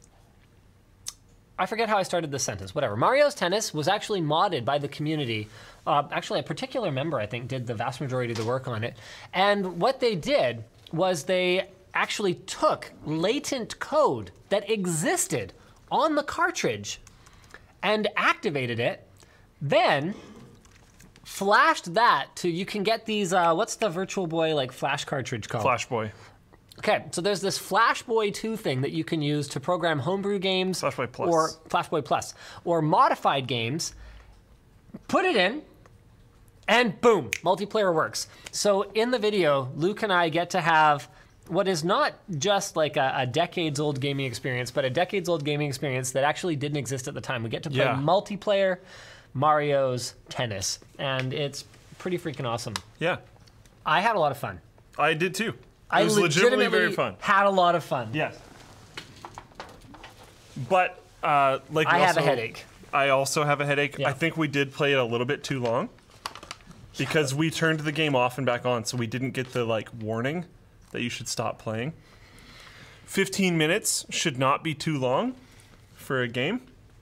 I forget how I started this sentence. Whatever. Mario's Tennis was actually modded by the community. Uh, actually, a particular member, I think, did the vast majority of the work on it. And what they did was they actually took latent code that existed on the cartridge and activated it, then flashed that to, you can get these, uh, what's the Virtual Boy like flash cartridge called? Flash Boy. Okay, so there's this Flash Boy two thing that you can use to program homebrew games. Flash Boy Plus. Or Flash Boy Plus. Or modified games. Put it in, and boom, multiplayer works. So in the video, Luke and I get to have what is not just like a, a decades-old gaming experience, but a decades-old gaming experience that actually didn't exist at the time. We get to play Yeah. multiplayer Mario's Tennis, and it's pretty freaking awesome. Yeah. I had a lot of fun. I did too. It I was legitimately very fun. had a lot of fun. Yes. But uh, like I we have a also- headache. I also have a headache. Yeah. I think we did play it a little bit too long because we turned the game off and back on, so we didn't get the like warning that you should stop playing. fifteen minutes should not be too long for a game.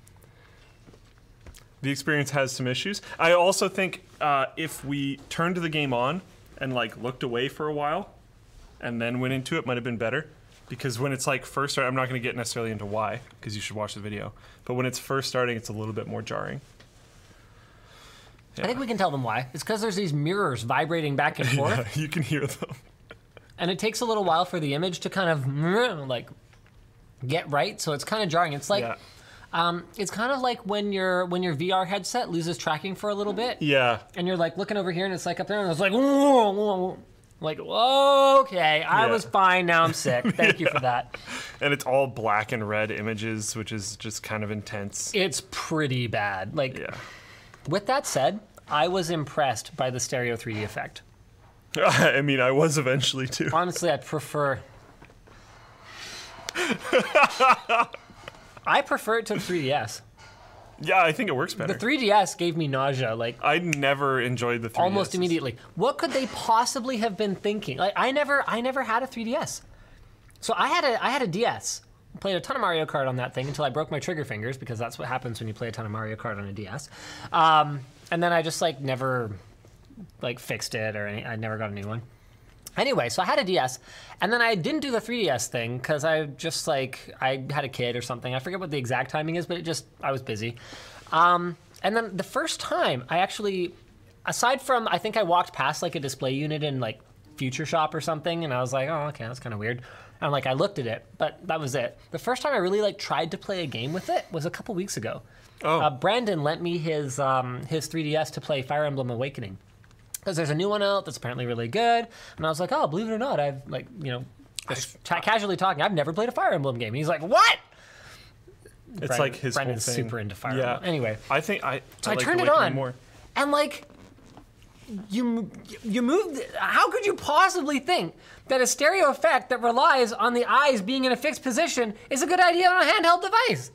The experience has some issues. I also think uh, if we turned the game on and like looked away for a while and then went into it, might have been better. Because when it's like first start, I'm not going to get necessarily into why, because you should watch the video. But when it's first starting, it's a little bit more jarring. I think we can tell them why. It's because there's these mirrors vibrating back and forth, Yeah, you can hear them. and it takes a little while for the image to kind of like get right. So it's kind of jarring. It's like Yeah. um, it's kind of like when your when your V R headset loses tracking for a little bit, Yeah. and you're like looking over here, and it's like up there, and it's like whoa, whoa, whoa. Like okay, I Yeah. was fine. Now I'm sick. Thank you for that. And it's all black and red images, which is just kind of intense. It's pretty bad. Like Yeah. with that said, I was impressed by the stereo three D effect. I mean, I was eventually too. Honestly, I prefer. I prefer it to the three D S. Yeah, I think it works better. The three D S gave me nausea, like I never enjoyed the three D S. almost immediately. What could they possibly have been thinking? Like I never, I never had a three D S. So I had a, I had a D S. Played a ton of Mario Kart on that thing until I broke my trigger fingers, because that's what happens when you play a ton of Mario Kart on a D S. Um, and then I just like never like fixed it or any, I never got a new one. Anyway, so I had a D S, and then I didn't do the three D S thing because I just like I had a kid or something. I forget what the exact timing is, but it just I was busy. Um, and then the first time I actually, aside from I think I walked past like a display unit in like Future Shop or something, and I was like, oh, okay, that's kind of weird. And like I looked at it, but that was it. The first time I really like tried to play a game with it was a couple weeks ago. Oh. Uh, Brandon lent me his um, his three D S to play Fire Emblem Awakening. Because there's a new one out that's apparently really good. And I was like, oh, believe it or not, I've, like, you know, just ca- casually talking, I've never played a Fire Emblem game. And he's like, what? It's Brandon, like his Brandon's whole thing. super into Fire Yeah. Emblem. Anyway. I think I. So I, like turned it Awakening on. More. And, like, you, you moved. How could you possibly think that a stereo effect that relies on the eyes being in a fixed position is a good idea on a handheld device?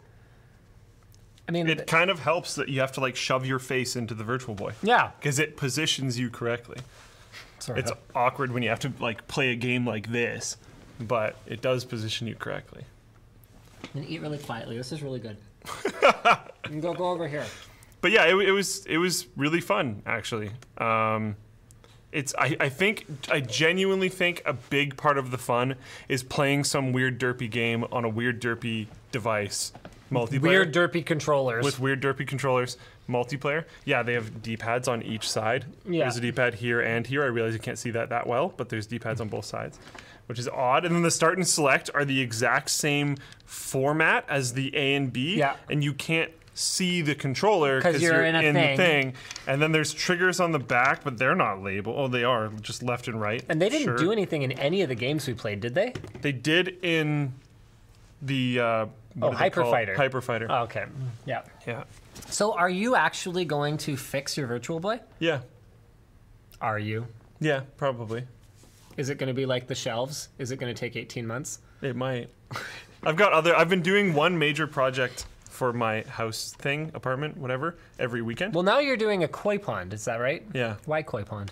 I mean, It kind of helps that you have to like shove your face into the Virtual Boy. yeah. Because it positions you correctly. Sorry. It's awkward when you have to like play a game like this, but it does position you correctly. And eat really quietly. This is really good. You can go go over here. But yeah, it, it was it was really fun actually. Um, it's I, I think I genuinely think a big part of the fun is playing some weird derpy game on a weird derpy device, multiplayer. Weird derpy controllers. With weird derpy controllers, multiplayer. Yeah, they have D-pads on each side. Yeah. There's a D-pad here and here. I realize you can't see that that well, but there's D-pads on both sides, which is odd. And then the start and select are the exact same format as the A and B. Yeah. And you can't see the controller 'Cause you're in a in thing. the thing. And then there's triggers on the back, but they're not labeled. Oh, they are, just left and right. And they didn't Sure. do anything in any of the games we played, did they? They did in the... Uh, what Oh, do they Hyper call it? Fighter. Hyper Fighter. Oh, okay. Yeah. Yeah. So are you actually going to fix your Virtual Boy? Yeah. Are you? Yeah, probably. Is it going to be like the shelves? Is it going to take eighteen months? It might. I've got other. I've been doing one major project for my house thing, apartment, whatever, every weekend. Well, now you're doing a koi pond. Is that right? Yeah. Why koi pond?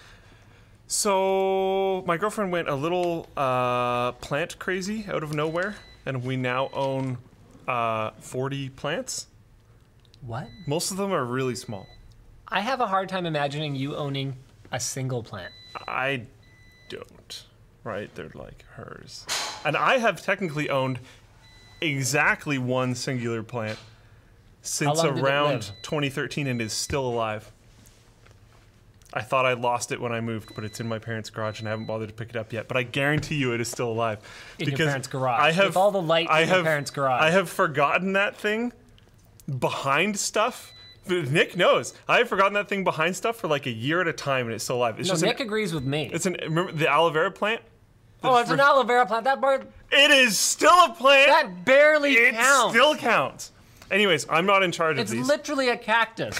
So my girlfriend went a little uh, plant crazy out of nowhere, and we now own uh, forty plants. What? Most of them are really small. I have a hard time imagining you owning a single plant. I don't. Right? They're like hers. And I have technically owned exactly one singular plant since long did it around live? twenty thirteen and is still alive. I thought I lost it when I moved, but it's in my parents' garage and I haven't bothered to pick it up yet. But I guarantee you it is still alive. In your because parents' garage, I have, with all the light I in your have, parents' garage. I have forgotten that thing behind stuff. Nick knows. I have forgotten that thing behind stuff for like a year at a time and it's still alive. It's No, just Nick an, agrees with me. it's an remember the aloe vera plant? Oh, it's an aloe vera plant. That bar, It is still a plant. that barely It counts. still counts. Anyways, I'm not in charge It's of these. literally a cactus.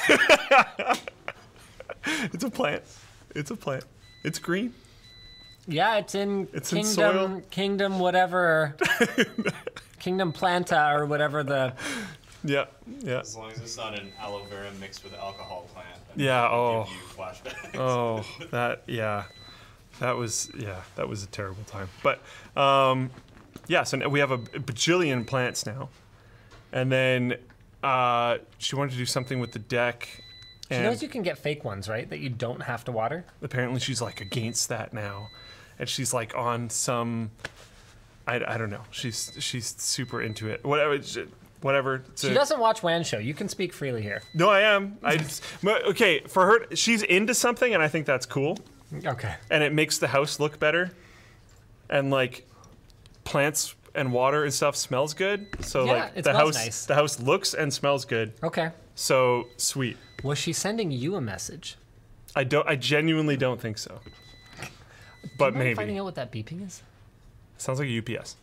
It's a plant. It's a plant. It's green. Yeah, it's in It's in Kingdom, soil. Kingdom, whatever, Kingdom Planta or whatever the. Yeah, yeah, As long as it's not an aloe vera mixed with alcohol plant. then Yeah, it'll oh. Give you flashbacks. oh, that, yeah, that was, yeah, that was a terrible time. But, um, yeah, so now we have a bajillion plants now. And then uh, she wanted to do something with the deck. She And knows you can get fake ones, right? That you don't have to water. apparently she's like against that now. And she's like on some, I, I don't know. She's she's super into it. Whatever. Whatever. It's She a- doesn't watch WAN show. You can speak freely here. No, I am. I just, but, okay, for her, she's into something, and I think that's cool. Okay. And it makes the house look better, and like plants and water and stuff smells good. So Yeah, like it the smells house, nice. the house looks and smells good. Okay. So sweet. Was she sending you a message? I don't. I genuinely don't think so. But Do you mind maybe finding out what that beeping is? sounds like a U P S.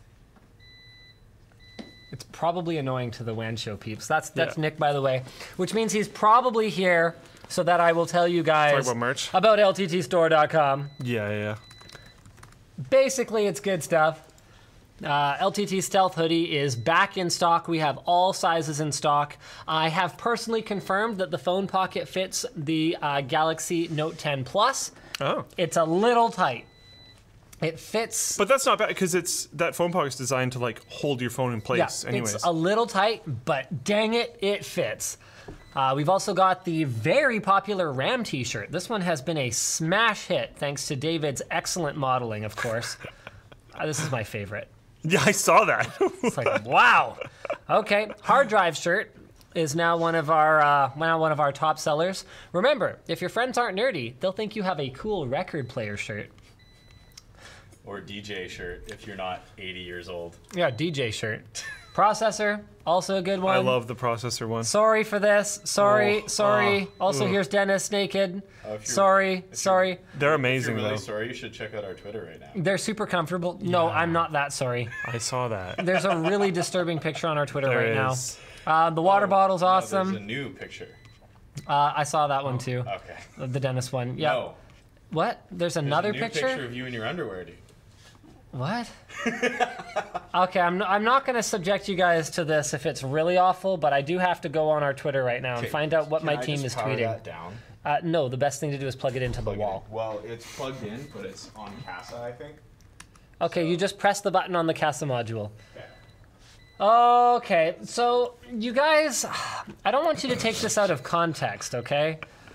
It's probably annoying to the WAN show peeps. That's that's Yeah. Nick, by the way, which means he's probably here so that I will tell you guys Talk about merch. about L T T store dot com. Yeah, yeah. Basically, it's good stuff. Uh, L T T Stealth Hoodie is back in stock. We have all sizes in stock. I have personally confirmed that the phone pocket fits the uh, Galaxy Note ten Plus. Oh, It's a little tight. It fits. but that's not bad because it's that phone pocket's designed to like hold your phone in place. Yeah, anyways, it's a little tight, but dang it, it fits. Uh, we've also got the very popular Ram t-shirt. This one has been a smash hit thanks to David's excellent modeling, of course. Uh, this is my favorite. Yeah, I saw that. It's like, wow. Okay, hard drive shirt is now one of our uh, now one of our top sellers. Remember, if your friends aren't nerdy, they'll think you have a cool record player shirt. Or D J shirt if you're not eighty years old. Yeah, D J shirt. Processor, also a good one. I love the processor one. Sorry for this. Sorry, Oh, sorry. uh, also, ugh. here's Dennis naked. Oh, if you're- sorry, if you're- sorry. They're If amazing you're really though. sorry, you should check out our Twitter right now. They're super comfortable. No, I'm not that sorry. I saw that. There's a really disturbing picture on our Twitter There right is. now. Uh, the water bottle's No, awesome. there's a new picture. Uh, I saw that one too. Okay. The Dennis one. Yeah. No. What? There's There's another a new picture? picture of you in your underwear, dude. What? Okay, I'm, I'm not going to subject you guys to this if it's really awful, but I do have to go on our Twitter right now and Okay, find out what can my I team just is power tweeting. that down? Uh, no, the best thing to do is plug it into the Plug it wall. in. Well, it's plugged in, but it's on Casa, I think. Okay, you just press the button on the Casa module. Okay. Okay, so you guys, I don't want you to take this out of context, okay?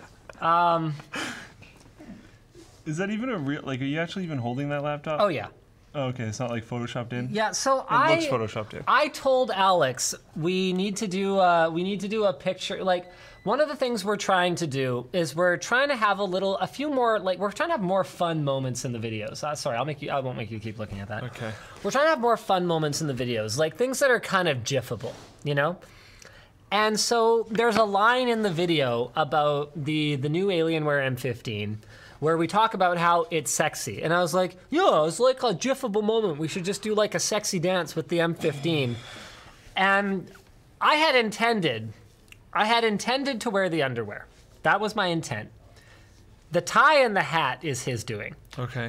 Is that even a real? Like, are you actually even holding that laptop? Oh yeah. Oh, okay, it's not like photoshopped in. Yeah, so It I looks photoshopped in. I told Alex we need to do uh, we need to do a picture. Like one of the things we're trying to do is we're trying to have a little, a few more, like we're trying to have more fun moments in the videos. Uh, sorry, I'll make you. I won't make you keep looking at that. Okay. We're trying to have more fun moments in the videos, like things that are kind of gifable, you know. And so there's a line in the video about the the new Alienware M fifteen. Where we talk about how it's sexy. And I was like, yeah, it's like a gifable moment. We should just do like a sexy dance with the M fifteen. And I had intended, I had intended to wear the underwear. That was my intent. The tie and the hat is his doing. Okay.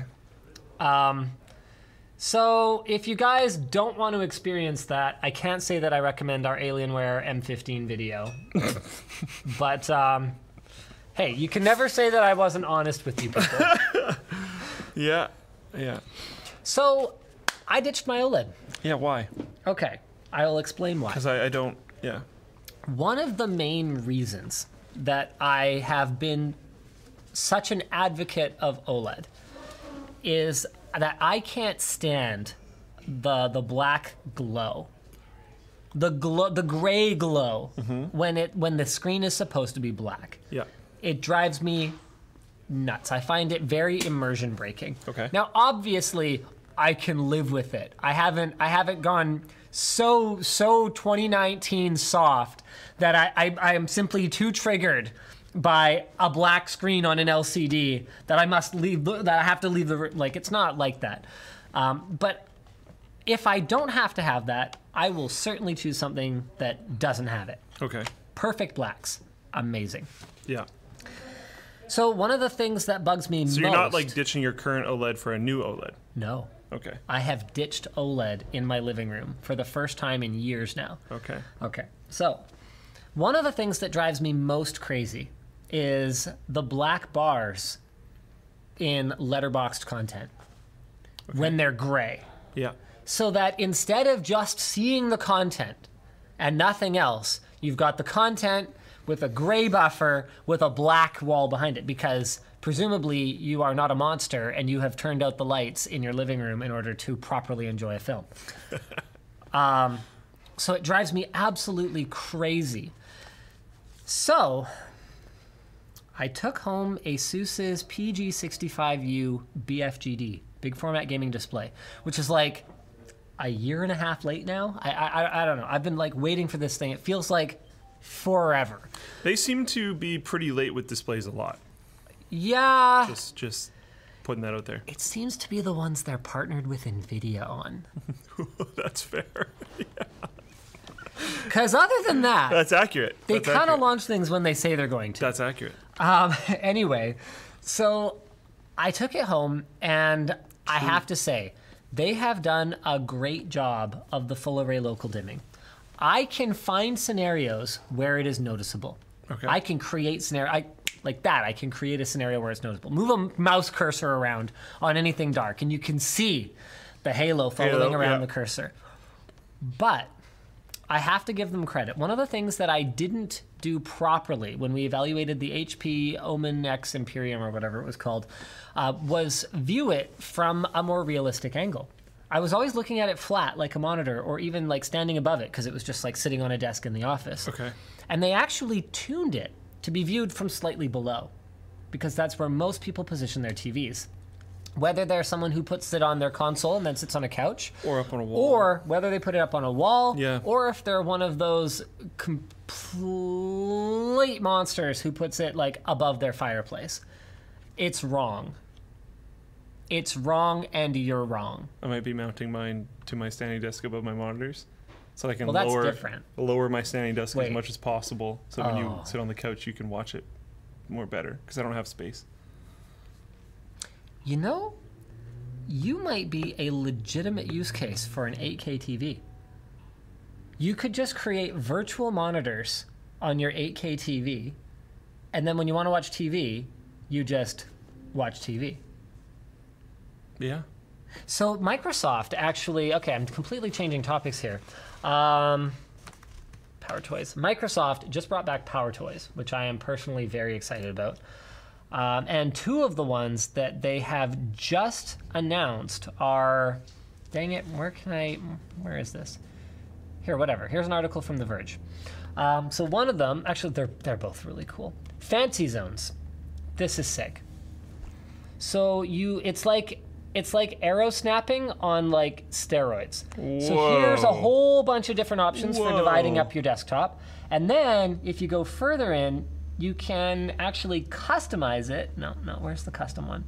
So if you guys don't want to experience that, I can't say that I recommend our Alienware M fifteen video. But, um, hey, you can never say that I wasn't honest with you people. Yeah. Yeah. So, I ditched my OLED. Yeah. Why? Okay, I'll explain why. Because I, I don't. Yeah. One of the main reasons that I have been such an advocate of OLED is that I can't stand the the black glow. The glow, the gray glow when it when the screen is supposed to be black. Yeah. It drives me nuts. I find it very immersion breaking. Okay. Now, obviously, I can live with it. I haven't I haven't gone so so twenty nineteen soft that I, I, I am simply too triggered by a black screen on an L C D that I must leave the- that I have to leave the room. Like, it's not like that. Um, but if I don't have to have that, I will certainly choose something that doesn't have it. Okay. Perfect blacks. Amazing. Yeah. So one of the things that bugs me most... So you're not like ditching your current OLED for a new OLED. No. Okay. I have ditched OLED in my living room for the first time in years now. Okay. Okay. So one of the things that drives me most crazy is the black bars in letterboxed content when they're gray. Yeah. So that instead of just seeing the content and nothing else, you've got the content with a gray buffer with a black wall behind it, because presumably you are not a monster and you have turned out the lights in your living room in order to properly enjoy a film. um, so it drives me absolutely crazy. So I took home ASUS's P G sixty-five U B F G D, big format gaming display, which is like a year and a half late now. I, I I don't know. I've been like waiting for this thing. It feels like forever. They seem to be pretty late with displays a lot. Yeah. Just just putting that out there. It seems to be the ones they're partnered with NVIDIA on. That's fair. Because other than that, That's accurate. they That's kind of accurate. launch things when they say they're going to. That's accurate. Um, anyway, so I took it home, and I have to say, they have done a great job of the full array local dimming. I can find scenarios where it is noticeable. Okay. I can create scenario I, like that. I can create a scenario where it's noticeable. Move a mouse cursor around on anything dark, and you can see the halo following Halo, around yeah. the cursor. But I have to give them credit. One of the things that I didn't do properly when we evaluated the H P Omen X Imperium or whatever it was called uh, was view it from a more realistic angle. I was always looking at it flat like a monitor or even like standing above it because it was just like sitting on a desk in the office. Okay. And they actually tuned it to be viewed from slightly below because that's where most people position their T Vs. Whether they're someone who puts it on their console and then sits on a couch, Or up on a wall. or whether they put it up on a wall, Yeah. or if they're one of those complete monsters who puts it like above their fireplace. It's wrong. It's wrong, and you're wrong. I might be mounting mine to my standing desk above my monitors, so I can Well, that's lower different. lower my standing desk Wait. as much as possible. So when you Oh. sit on the couch, you can watch it more better because I don't have space. You know, you might be a legitimate use case for an eight K T V. You could just create virtual monitors on your eight K T V, and then when you want to watch T V, you just watch T V. Yeah. So Microsoft actually, okay, I'm completely changing topics here. Um, Power Toys. Microsoft just brought back Power Toys, which I am personally very excited about. Um, and two of the ones that they have just announced are, dang it, where can I, where is this? Here, whatever. Here's an article from The Verge. Um, so one of them, actually, they're they're both really cool. Fancy zones. This is sick. So you, it's like it's like arrow snapping on like steroids. So here's a Whoa. whole bunch of different options for dividing Whoa. up your desktop, and then if you go further in, you can actually customize it. No, no, where's the custom one?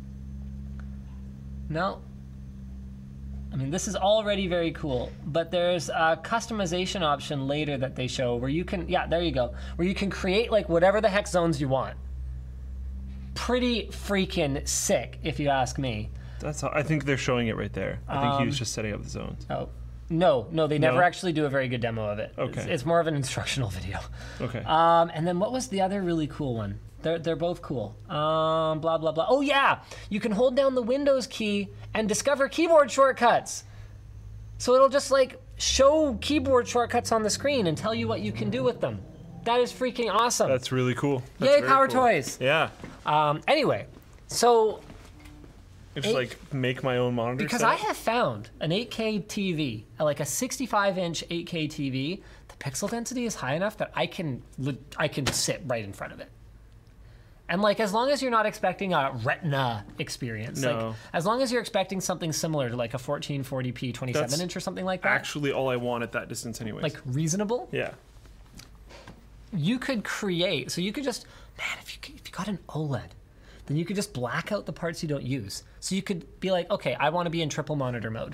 No. I mean, this is already very cool, but there's a customization option later that they show where you can, yeah, there you go, where you can create like whatever the heck zones you want. Pretty freaking sick, if you ask me. That's how, I think they're showing it right there. I think he was just setting up the zones. Oh, no, no, they never No? actually do a very good demo of it. Okay. It's, it's more of an instructional video. Okay. Um, and then what was the other really cool one? They're, they're both cool. Um, blah, blah, blah. Oh, yeah. You can hold down the Windows key and discover keyboard shortcuts. So it'll just like show keyboard shortcuts on the screen and tell you what you can do with them. That is freaking awesome. That's really cool. That's Yay, very Power cool. Toys. Yeah. Um, anyway, so It's Eight- like make my own monitor. because setup. I have found an eight K T V, like a sixty-five inch eight K T V, the pixel density is high enough that I can li- I can sit right in front of it. And like as long as you're not expecting a Retina experience, like No. as long as you're expecting something similar to like a fourteen forty p twenty-seven That's inch or something like that, actually all I want at that distance, anyways. like reasonable, yeah. you could create. So you could just, man, if you if you got an OLED, then you could just black out the parts you don't use. So you could be like, okay, I want to be in triple monitor mode.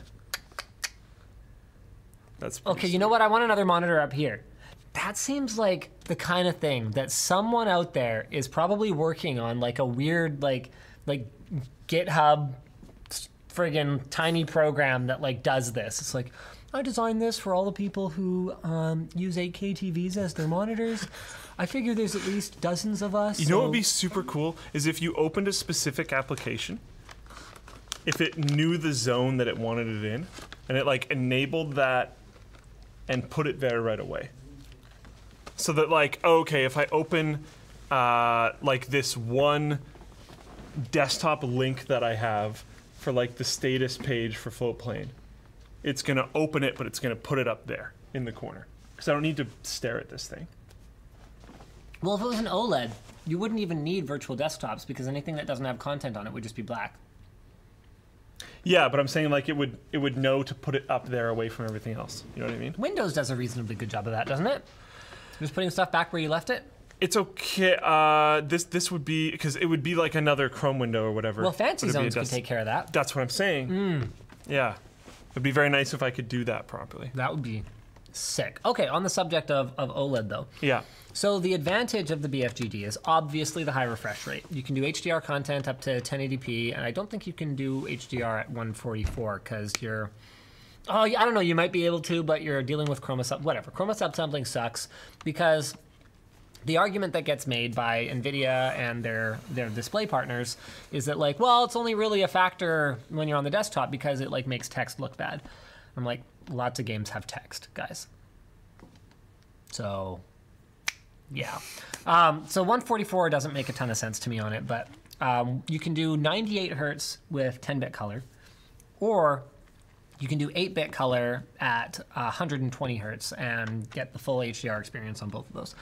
That's pretty Okay, you know what? I want another monitor up here. That seems like the kind of thing that someone out there is probably working on, like a weird, like, like GitHub friggin' tiny program that like does this. It's like, I designed this for all the people who um, use eight K T Vs as their monitors. I figure there's at least dozens of us. You know what so- would be super cool is if you opened a specific application, if it knew the zone that it wanted it in, and it like enabled that and put it there right away. So that like, okay, if I open uh, like this one desktop link that I have for like the status page for Floatplane, it's gonna open it, but it's gonna put it up there in the corner. Because I don't need to stare at this thing. Well, if it was an OLED, you wouldn't even need virtual desktops because anything that doesn't have content on it would just be black. Yeah, but I'm saying like it would it would know to put it up there away from everything else. You know what I mean? Windows does a reasonably good job of that, doesn't it? Just putting stuff back where you left it. It's okay. Uh, this this would be because it would be like another Chrome window or whatever. Well, Fancy but it'd be a Zones could desk- take care of that. That's what I'm saying. Yeah, it'd be very nice if I could do that properly. That would be sick. Okay, on the subject of, of OLED though. Yeah. So the advantage of the B F G D is obviously the high refresh rate. You can do H D R content up to ten eighty p, and I don't think you can do H D R at one forty-four because you're, oh, I don't know, you might be able to, but you're dealing with chroma sub, whatever. Chroma subsampling sucks because the argument that gets made by NVIDIA and their their display partners is that like, well, it's only really a factor when you're on the desktop because it like makes text look bad. I'm like, lots of games have text, guys. So Yeah. Um, so one forty-four doesn't make a ton of sense to me on it, but um, you can do ninety-eight hertz with ten-bit color, or you can do eight-bit color at one hundred twenty hertz and get the full H D R experience on both of those.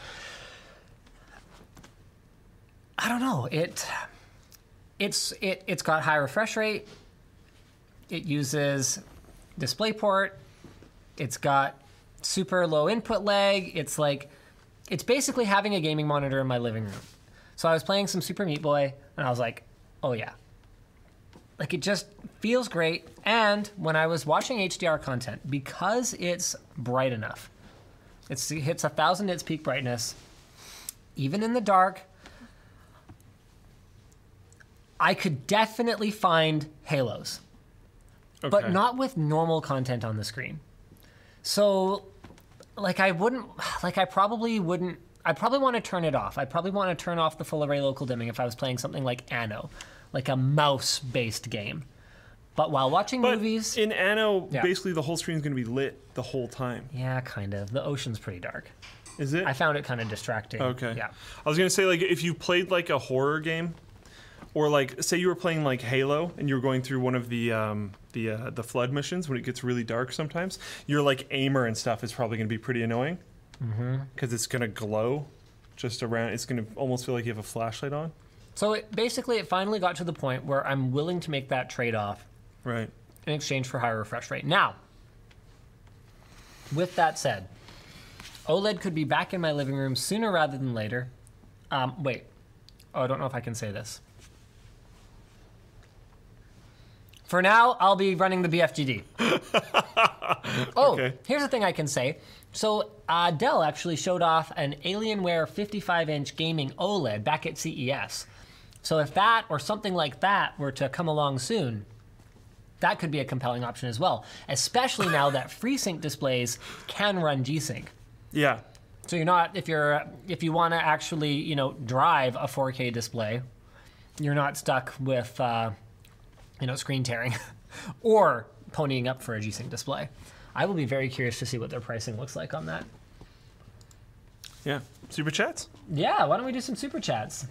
I don't know. It it's it it's got high refresh rate. It uses DisplayPort. It's got super low input lag. It's like it's basically having a gaming monitor in my living room. So I was playing some Super Meat Boy, and I was like, oh yeah. Like, it just feels great. And when I was watching H D R content, because it's bright enough, it's, it hits one thousand nits peak brightness, even in the dark, I could definitely find halos, Okay. but not with normal content on the screen. So, like, I wouldn't, like, I probably wouldn't, I probably want to turn it off. I'd probably want to turn off the full array local dimming if I was playing something like Anno, like a mouse-based game. But while watching But movies, in Anno, Yeah. basically the whole screen's going to be lit the whole time. yeah, kind of. The ocean's pretty dark. Is it? I found it kind of distracting. Okay. Yeah. I was gonna say, like, if you played like a horror game, or like say you were playing like Halo and you were going through one of the um, the uh, the flood missions when it gets really dark sometimes, your like aimer and stuff is probably gonna be pretty annoying because mm-hmm. it's gonna glow just around. It's gonna almost feel like you have a flashlight on. So it, basically, it finally got to the point where I'm willing to make that trade-off Right. in exchange for higher refresh rate. Now, with that said, OLED could be back in my living room sooner rather than later. Um, wait. Oh, I don't know if I can say this. For now, I'll be running the B F G D. oh, Okay. here's the thing I can say. So uh, Dell actually showed off an Alienware fifty-five inch gaming OLED back at C E S. So if that or something like that were to come along soon, that could be a compelling option as well, especially now that FreeSync displays can run G-Sync. Yeah. So you're not, if you're, if you want to actually, you know, drive a four K display, you're not stuck with, uh, you know, screen tearing or ponying up for a G-Sync display. I will be very curious to see what their pricing looks like on that. Yeah. Super chats. Yeah, why don't we do some super chats?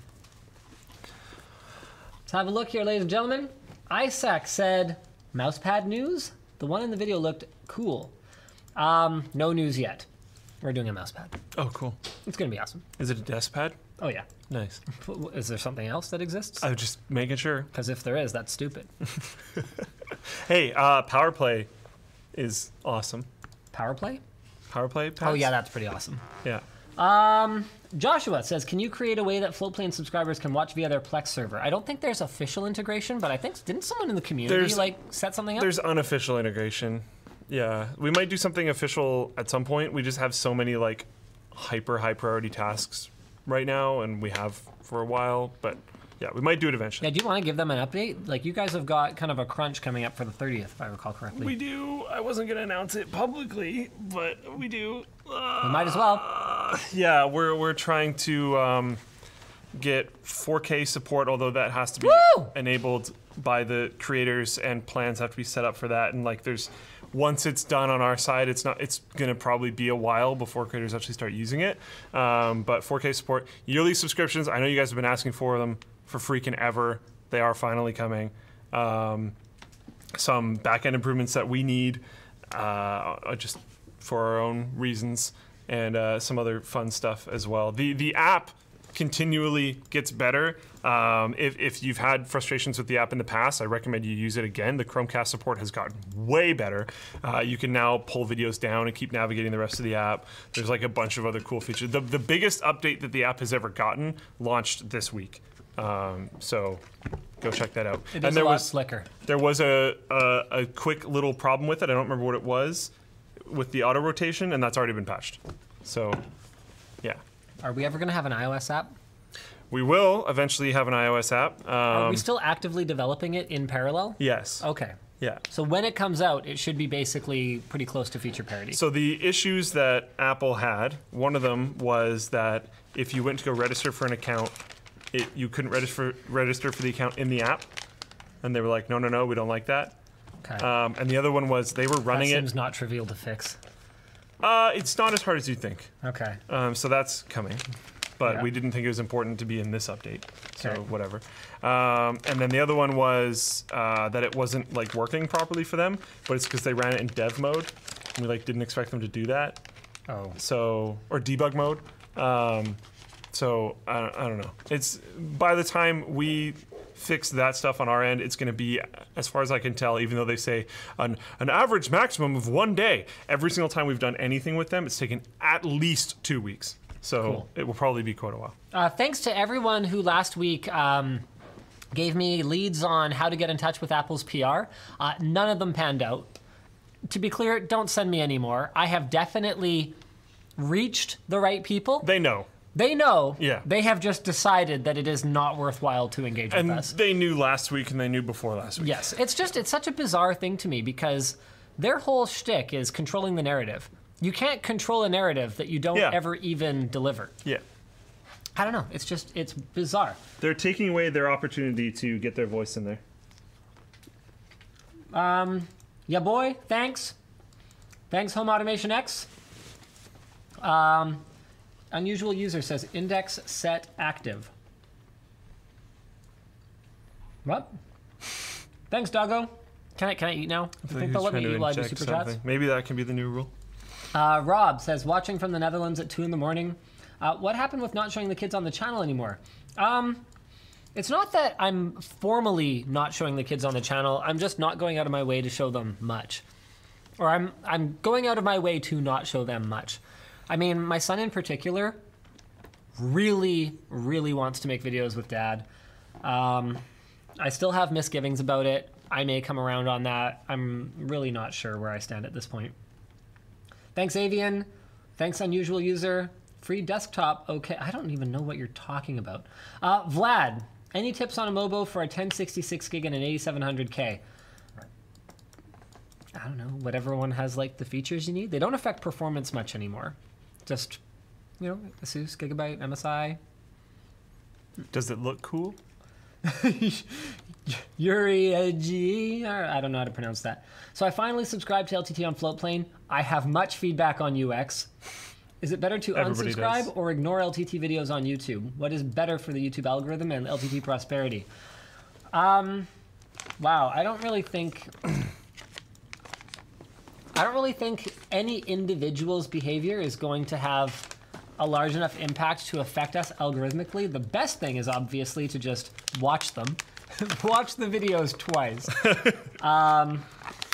Let's have a look here, ladies and gentlemen. Isaac said, mousepad news? The one in the video looked cool. Um, no news yet. We're doing a mousepad. Oh, cool. It's going to be awesome. Is it a desk pad? Oh, yeah. Nice. Is there something else that exists? I was just making sure. Because if there is, that's stupid. Hey, uh, Power Play is awesome. Power play? Power Play pads? Oh, yeah, that's pretty awesome. Yeah. Um, Joshua says, can you create a way that Floatplane subscribers can watch via their Plex server? I don't think there's official integration, but I think, didn't someone in the community, There's- like, set something up? There's unofficial integration. Yeah. We might do something official at some point. We just have so many, like, hyper high priority tasks right now, and we have for a while, but yeah, we might do it eventually. Yeah, do you want to give them an update? Like, you guys have got kind of a crunch coming up for the thirtieth, if I recall correctly. We do. I wasn't going to announce it publicly, but we do. Uh, We might as well. yeah, we're we're trying to um, get four K support, although that has to be Woo! enabled by the creators, and plans have to be set up for that. And like, there's once it's done on our side, it's not. It's gonna probably be a while before creators actually start using it. Um, but four K support, yearly subscriptions. I know you guys have been asking for them for freaking ever. They are finally coming. Um, some back-end improvements that we need, uh, just for our own reasons, and uh, some other fun stuff as well. The the app continually gets better. Um, if, if you've had frustrations with the app in the past, I recommend you use it again. The Chromecast support has gotten way better. Uh, you can now pull videos down and keep navigating the rest of the app. There's like a bunch of other cool features. The, the biggest update that the app has ever gotten launched this week. Um, so go check that out. It is and there a lot was slicker. there was a, a a quick little problem with it. I don't remember what it was with the auto rotation, and that's already been patched. So yeah. Are we ever going to have an iOS app? We will eventually have an iOS app. Um, Are we still actively developing it in parallel? yes. Okay. Yeah. So when it comes out, it should be basically pretty close to feature parity. So the issues that Apple had, one of them was that if you went to go register for an account, it, you couldn't register register for the account in the app, and they were like, no, no, no, we don't like that. Okay. Um, and the other one was they were running that it. seems not trivial to fix. Uh, it's not as hard as you think. Okay. Um, so that's coming. But Yeah. we didn't think it was important to be in this update. So Okay. whatever. Um, and then the other one was uh, that it wasn't like working properly for them, but it's because they ran it in dev mode. And we like didn't expect them to do that. Oh. So or debug mode. Um, so I don't, I don't know. It's by the time we fix that stuff on our end, it's going to be, as far as I can tell, even though they say an, an average maximum of one day, every single time we've done anything with them, it's taken at least two weeks. So Cool. it will probably be quite a while. Uh, thanks to everyone who last week um, gave me leads on how to get in touch with Apple's P R. Uh, none of them panned out. To be clear, don't send me any more. I have definitely reached the right people. They know. They know. Yeah. They have just decided that it is not worthwhile to engage And with us. they knew last week and they knew before last week. Yes, it's just, it's such a bizarre thing to me because their whole shtick is controlling the narrative. You can't control a narrative that you don't Yeah. ever even deliver. Yeah. I don't know. It's just, it's bizarre. They're taking away their opportunity to get their voice in there. Yeah, boy, thanks. Thanks, Home Automation X. Um, unusual user says index set active. What? Thanks, Doggo. Can I can I eat now? I think they'll let me eat while I do super chats. Maybe that can be the new rule. Uh, Rob says watching from the Netherlands at two in the morning. Uh, what happened with not showing the kids on the channel anymore? Um, it's not that I'm formally not showing the kids on the channel. I'm just not going out of my way to show them much, or I'm I'm going out of my way to not show them much. I mean, my son in particular really, really wants to make videos with Dad. Um, I still have misgivings about it. I may come around on that. I'm really not sure where I stand at this point. Thanks, Avian. Thanks, Unusual User. Free desktop. Okay, I don't even know what you're talking about. Uh, Vlad, any tips on a Mobo for a ten sixty-six gig and an eighty-seven hundred K? I don't know. Whatever one has like the features you need. They don't affect performance much anymore. Just, you know, Asus, Gigabyte, M S I. Does it look cool? Yuri, uh, G, or I don't know how to pronounce that. So I finally subscribed to L T T on Floatplane. I have much feedback on U X. Is it better to Everybody unsubscribe does. or ignore L T T videos on YouTube? What is better for the YouTube algorithm and L T T prosperity? Um, wow, I don't really think... I don't really think any individual's behavior is going to have a large enough impact to affect us algorithmically. The best thing is obviously to just watch them. Watch the videos twice. um,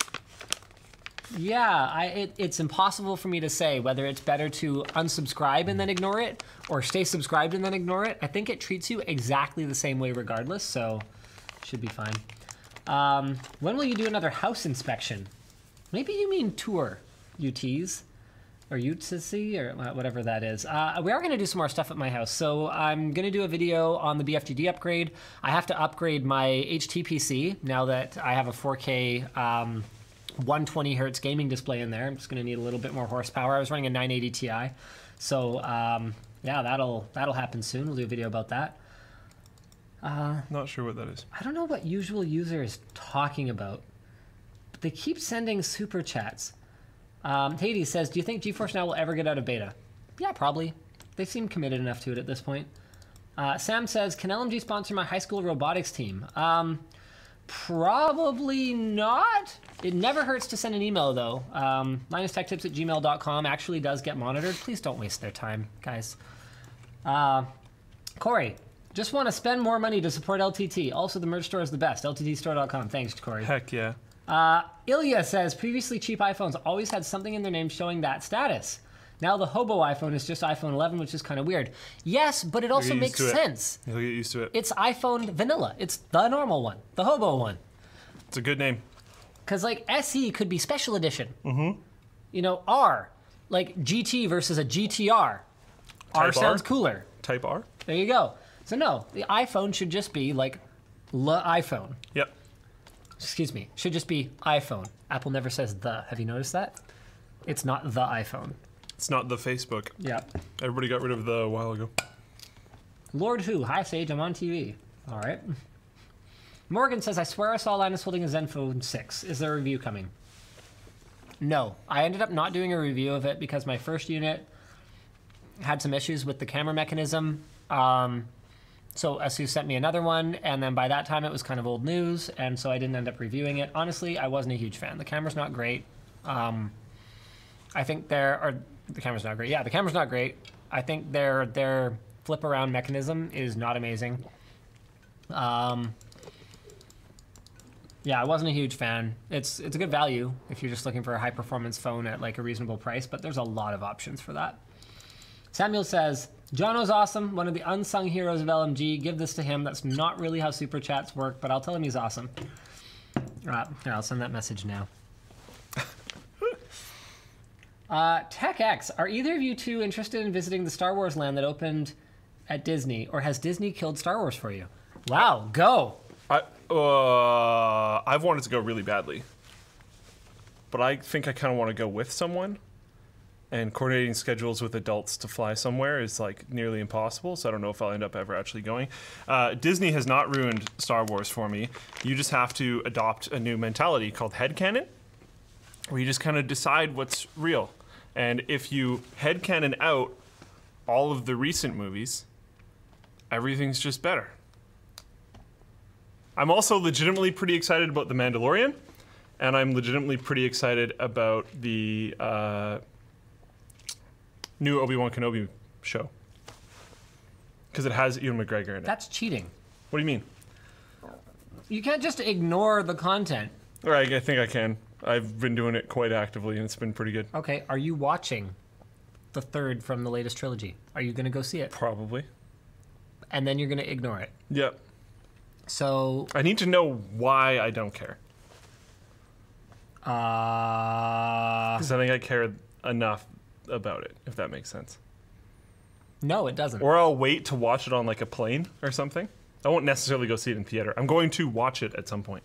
yeah, I, it, it's impossible for me to say whether it's better to unsubscribe and then ignore it or stay subscribed and then ignore it. I think it treats you exactly the same way regardless, so should be fine. Um, when will you do another house inspection? Maybe you mean tour, U Ts. Or U T C, or whatever that is. Uh, we are going to do some more stuff at my house. So I'm going to do a video on the B F G D upgrade. I have to upgrade my H T P C now that I have a four K um, one twenty hertz gaming display in there. I'm just going to need a little bit more horsepower. I was running a nine eighty Ti. So um, yeah, that'll that'll happen soon. We'll do a video about that. Not sure what that is. I don't know what Usual User is talking about. But they keep sending super chats. Um, Hades says, do you think GeForce Now will ever get out of beta? Yeah, probably. They seem committed enough to it at this point. Uh, Sam says, can L M G sponsor my high school robotics team? Um, probably not. It never hurts to send an email, though. Um, linus tech tips at gmail dot com actually does get monitored. Please don't waste their time, guys. Uh, Corey, just want to spend more money to support L T T. Also, the merch store is the best. L T T store dot com. Thanks, Corey. Heck yeah. Uh, Ilya says, previously cheap iPhones always had something in their name showing that status. Now the hobo iPhone is just iPhone eleven, which is kind of weird. Yes, but it also get makes used to it. sense. You'll get used to it. It's iPhone vanilla. It's the normal one, the hobo one. It's a good name. Because, like, S E could be special edition. Mm-hmm. You know, R, like G T versus a G T R. R Type sounds R? cooler. Type R? There you go. So, no, the iPhone should just be, like, the iPhone. Yep. Excuse me, should just be iPhone. Apple never says the. Have you noticed that? It's not the iPhone. It's not the Facebook. Yeah. Everybody got rid of the a while ago. Lord Who, hi Sage, I'm on T V. All right. Morgan says, I swear I saw Linus holding a Zenfone six. Is there a review coming? No, I ended up not doing a review of it because my first unit had some issues with the camera mechanism. Um, so S U sent me another one, and then by that time it was kind of old news, and so I didn't end up reviewing it. Honestly, I wasn't a huge fan. The camera's not great. Um, I think there are the camera's not great. Yeah, the camera's not great. I think their their flip around mechanism is not amazing. Um, yeah, I wasn't a huge fan. It's it's a good value if you're just looking for a high performance phone at like a reasonable price, but there's a lot of options for that. Samuel says, Jono's awesome, one of the unsung heroes of L M G. Give this to him. That's not really how super chats work, but I'll tell him he's awesome. Uh, here, I'll send that message now. uh, TechX, are either of you two interested in visiting the Star Wars land that opened at Disney, or has Disney killed Star Wars for you? Wow, go. I, uh, I've wanted to go really badly. But I think I kind of want to go with someone. And coordinating schedules with adults to fly somewhere is like nearly impossible, so I don't know if I'll end up ever actually going. Uh, Disney has not ruined Star Wars for me. You just have to adopt a new mentality called headcanon, where you just kind of decide what's real. And if you headcanon out all of the recent movies, everything's just better. I'm also legitimately pretty excited about The Mandalorian, and I'm legitimately pretty excited about the uh, new Obi-Wan Kenobi show. Because it has Ewan McGregor in it. That's cheating. What do you mean? You can't just ignore the content. All right, I think I can. I've been doing it quite actively, and it's been pretty good. Okay, are you watching the third from the latest trilogy? Are you going to go see it? Probably. And then you're going to ignore it. Yep. So... I need to know why I don't care. Uh... Because I think I care enough about it, if that makes sense. No, it doesn't. Or I'll wait to watch it on like a plane or something. I won't necessarily go see it in theater. I'm going to watch it at some point.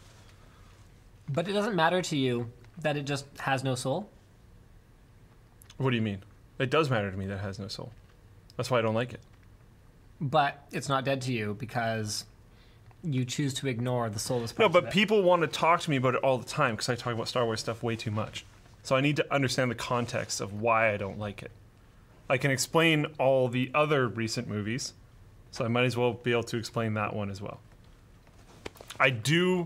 But it doesn't matter to you that it just has no soul? What do you mean? It does matter to me that it has no soul. That's why I don't like it. But it's not dead to you because you choose to ignore the soulless parts No, of but it. people want to talk to me about it all the time because I talk about Star Wars stuff way too much. So I need to understand the context of why I don't like it. I can explain all the other recent movies, so I might as well be able to explain that one as well. I do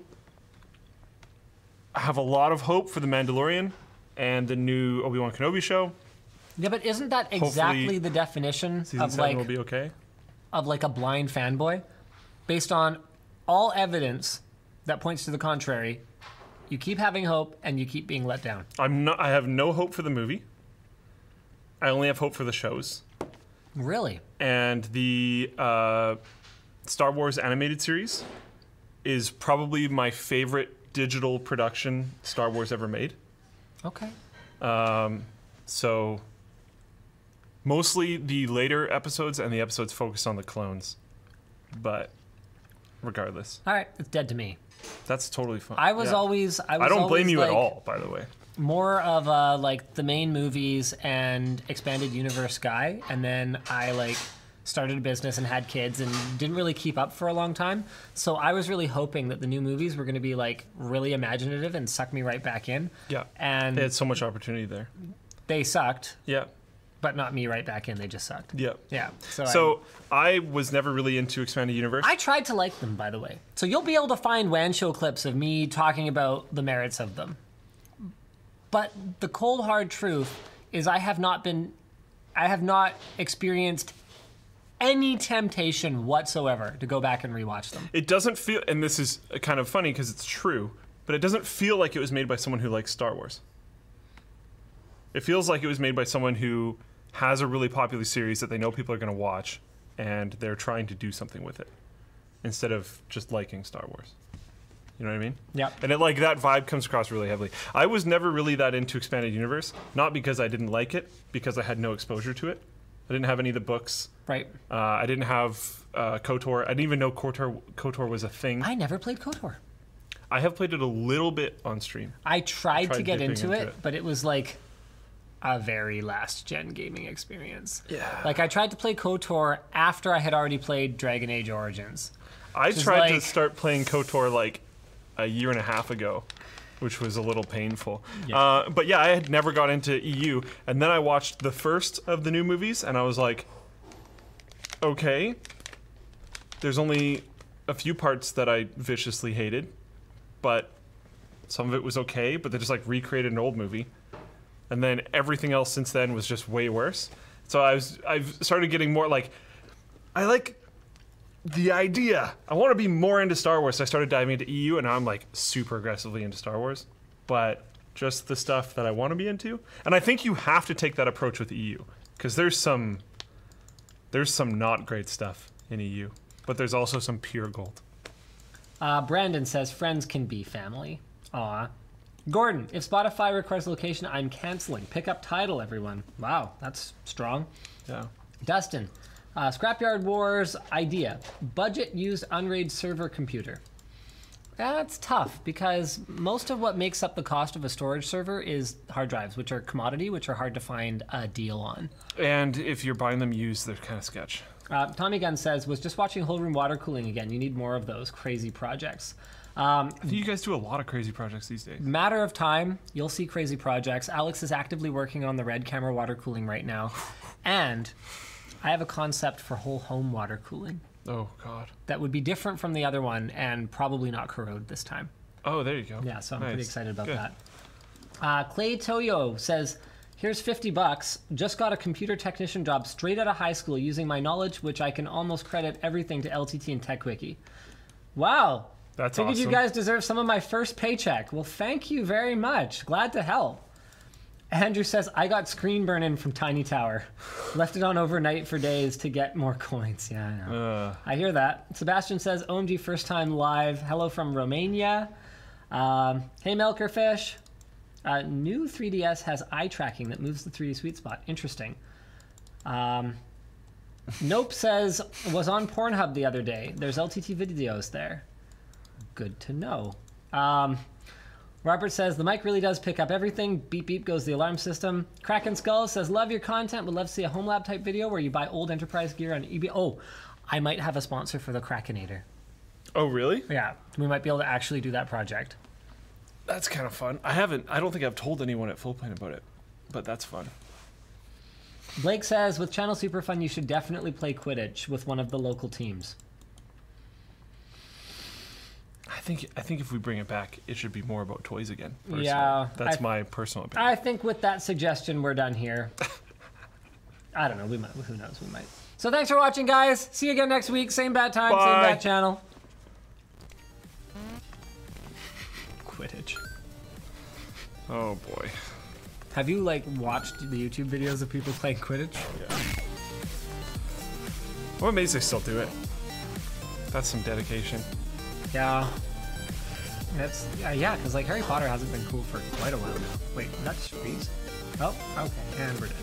have a lot of hope for The Mandalorian and the new Obi-Wan Kenobi show. Yeah, but isn't that exactly Hopefully the definition Season of seven like will be okay. of like a blind fanboy? Based on all evidence that points to the contrary, you keep having hope and you keep being let down. I'm not. I have no hope for the movie. I only have hope for the shows. Really? And the uh, Star Wars animated series is probably my favorite digital production Star Wars ever made. Okay. Um, so mostly the later episodes and the episodes focus on the clones. But regardless, All right, it's dead to me. that's totally fine. I was Yeah. always I was I don't blame always, you like, at all, by the way. more of a like the main movies and expanded universe guy, and then I like started a business and had kids and didn't really keep up for a long time. So I was really hoping that the new movies were going to be like really imaginative and suck me right back in. Yeah. And They had so much opportunity there. they sucked, Yeah. but not me right back in. They just sucked. Yeah. Yeah. So, So I was never really into expanded universe. I, I tried to like them, by the way. So you'll be able to find WAN show clips of me talking about the merits of them. But the cold hard truth is I have not been, I have not experienced any temptation whatsoever to go back and rewatch them. It doesn't feel, and this is kind of funny because it's true, but it doesn't feel like it was made by someone who likes Star Wars. It feels like it was made by someone who has a really popular series that they know people are going to watch, and they're trying to do something with it instead of just liking Star Wars. You know what I mean? Yep. And it, like that vibe comes across really heavily. I was never really that into expanded universe, not because I didn't like it, because I had no exposure to it. I didn't have any of the books. Right. Uh, I didn't have uh, KOTOR. I didn't even know KOTOR, KOTOR was a thing. I never played KOTOR. I have played it a little bit on stream. I tried, Tried to get dipping into, into it, it. but it was like a very last gen gaming experience. Yeah. Like I tried to play KOTOR after I had already played Dragon Age Origins. I is tried to like- start playing KOTOR like a year and a half ago which was a little painful. Yeah. Uh, but yeah, I had never got into E U, and then I watched the first of the new movies, and I was like, okay, there's only a few parts that I viciously hated, but some of it was okay, but they just like recreated an old movie. And then everything else since then was just way worse. So I was I've started getting more like I like the idea. I want to be more into Star Wars. So I started diving into E U, and now I'm like super aggressively into Star Wars. But just the stuff that I want to be into. And I think you have to take that approach with E U, because there's some there's some not great stuff in E U, but there's also some pure gold. Uh, Brandon says friends can be family. Aw. Gordon, if Spotify requires location, I'm canceling. Pick up Tidal, everyone. Wow, that's strong. Yeah. Dustin, uh, Scrapyard Wars idea. Budget used Unraid server computer. That's tough because most of what makes up the cost of a storage server is hard drives, which are commodity, which are hard to find a deal on. And if you're buying them used, they're kind of sketch. Uh, Tommy Gunn says, was just watching whole room water cooling again. You need more of those crazy projects. Um, I think you guys do a lot of crazy projects these days. Matter of time, you'll see crazy projects. Alex is actively working on the red camera water cooling right now. And I have a concept for whole home water cooling Oh, God. that would be different from the other one and probably not corrode this time. Oh, there you go. Yeah, so I'm Nice. pretty excited about Good. that. Uh, Clay Toyo says, here's fifty bucks. Just got a computer technician job straight out of high school using my knowledge, which I can almost credit everything to L T T and TechWiki. Wow. That's Figured awesome. you guys deserve some of my first paycheck. Well, thank you very much. Glad to help. Andrew says, I got screen burn in from Tiny Tower. Left it on overnight for days to get more coins. Yeah, I know. Uh, I hear that. Sebastian says, O M G first time live. Hello from Romania. Um, hey, Milkerfish. Uh, new three D S has eye tracking that moves the three D sweet spot. Interesting. Um, Nope says, was on Pornhub the other day. There's L T T videos there. Good to know. Um, Robert says, the mic really does pick up everything. Beep, beep goes the alarm system. Kraken Skull says, love your content. Would love to see a home lab type video where you buy old enterprise gear on eBay. Oh, I might have a sponsor for the Krakenator. oh, really? Yeah, we might be able to actually do that project. That's kind of fun. I haven't, I don't think I've told anyone at Full Plane about it, but that's fun. Blake says, with Channel Super Fun, you should definitely play Quidditch with one of the local teams. I think I think if we bring it back, it should be more about toys again. personally. Yeah, That's I- my personal opinion. I think with that suggestion, we're done here. I don't know. We might. Who knows? We might. So thanks for watching, guys. See you again next week. Same bad time, same Bye. bad channel. Quidditch. Oh, boy. Have you like watched the YouTube videos of people playing Quidditch? I'm amazed they still do it. That's some dedication. Yeah. That's yeah, yeah. Because like Harry Potter hasn't been cool for quite a while now. Wait, that's freeze. Oh, okay, and we're done.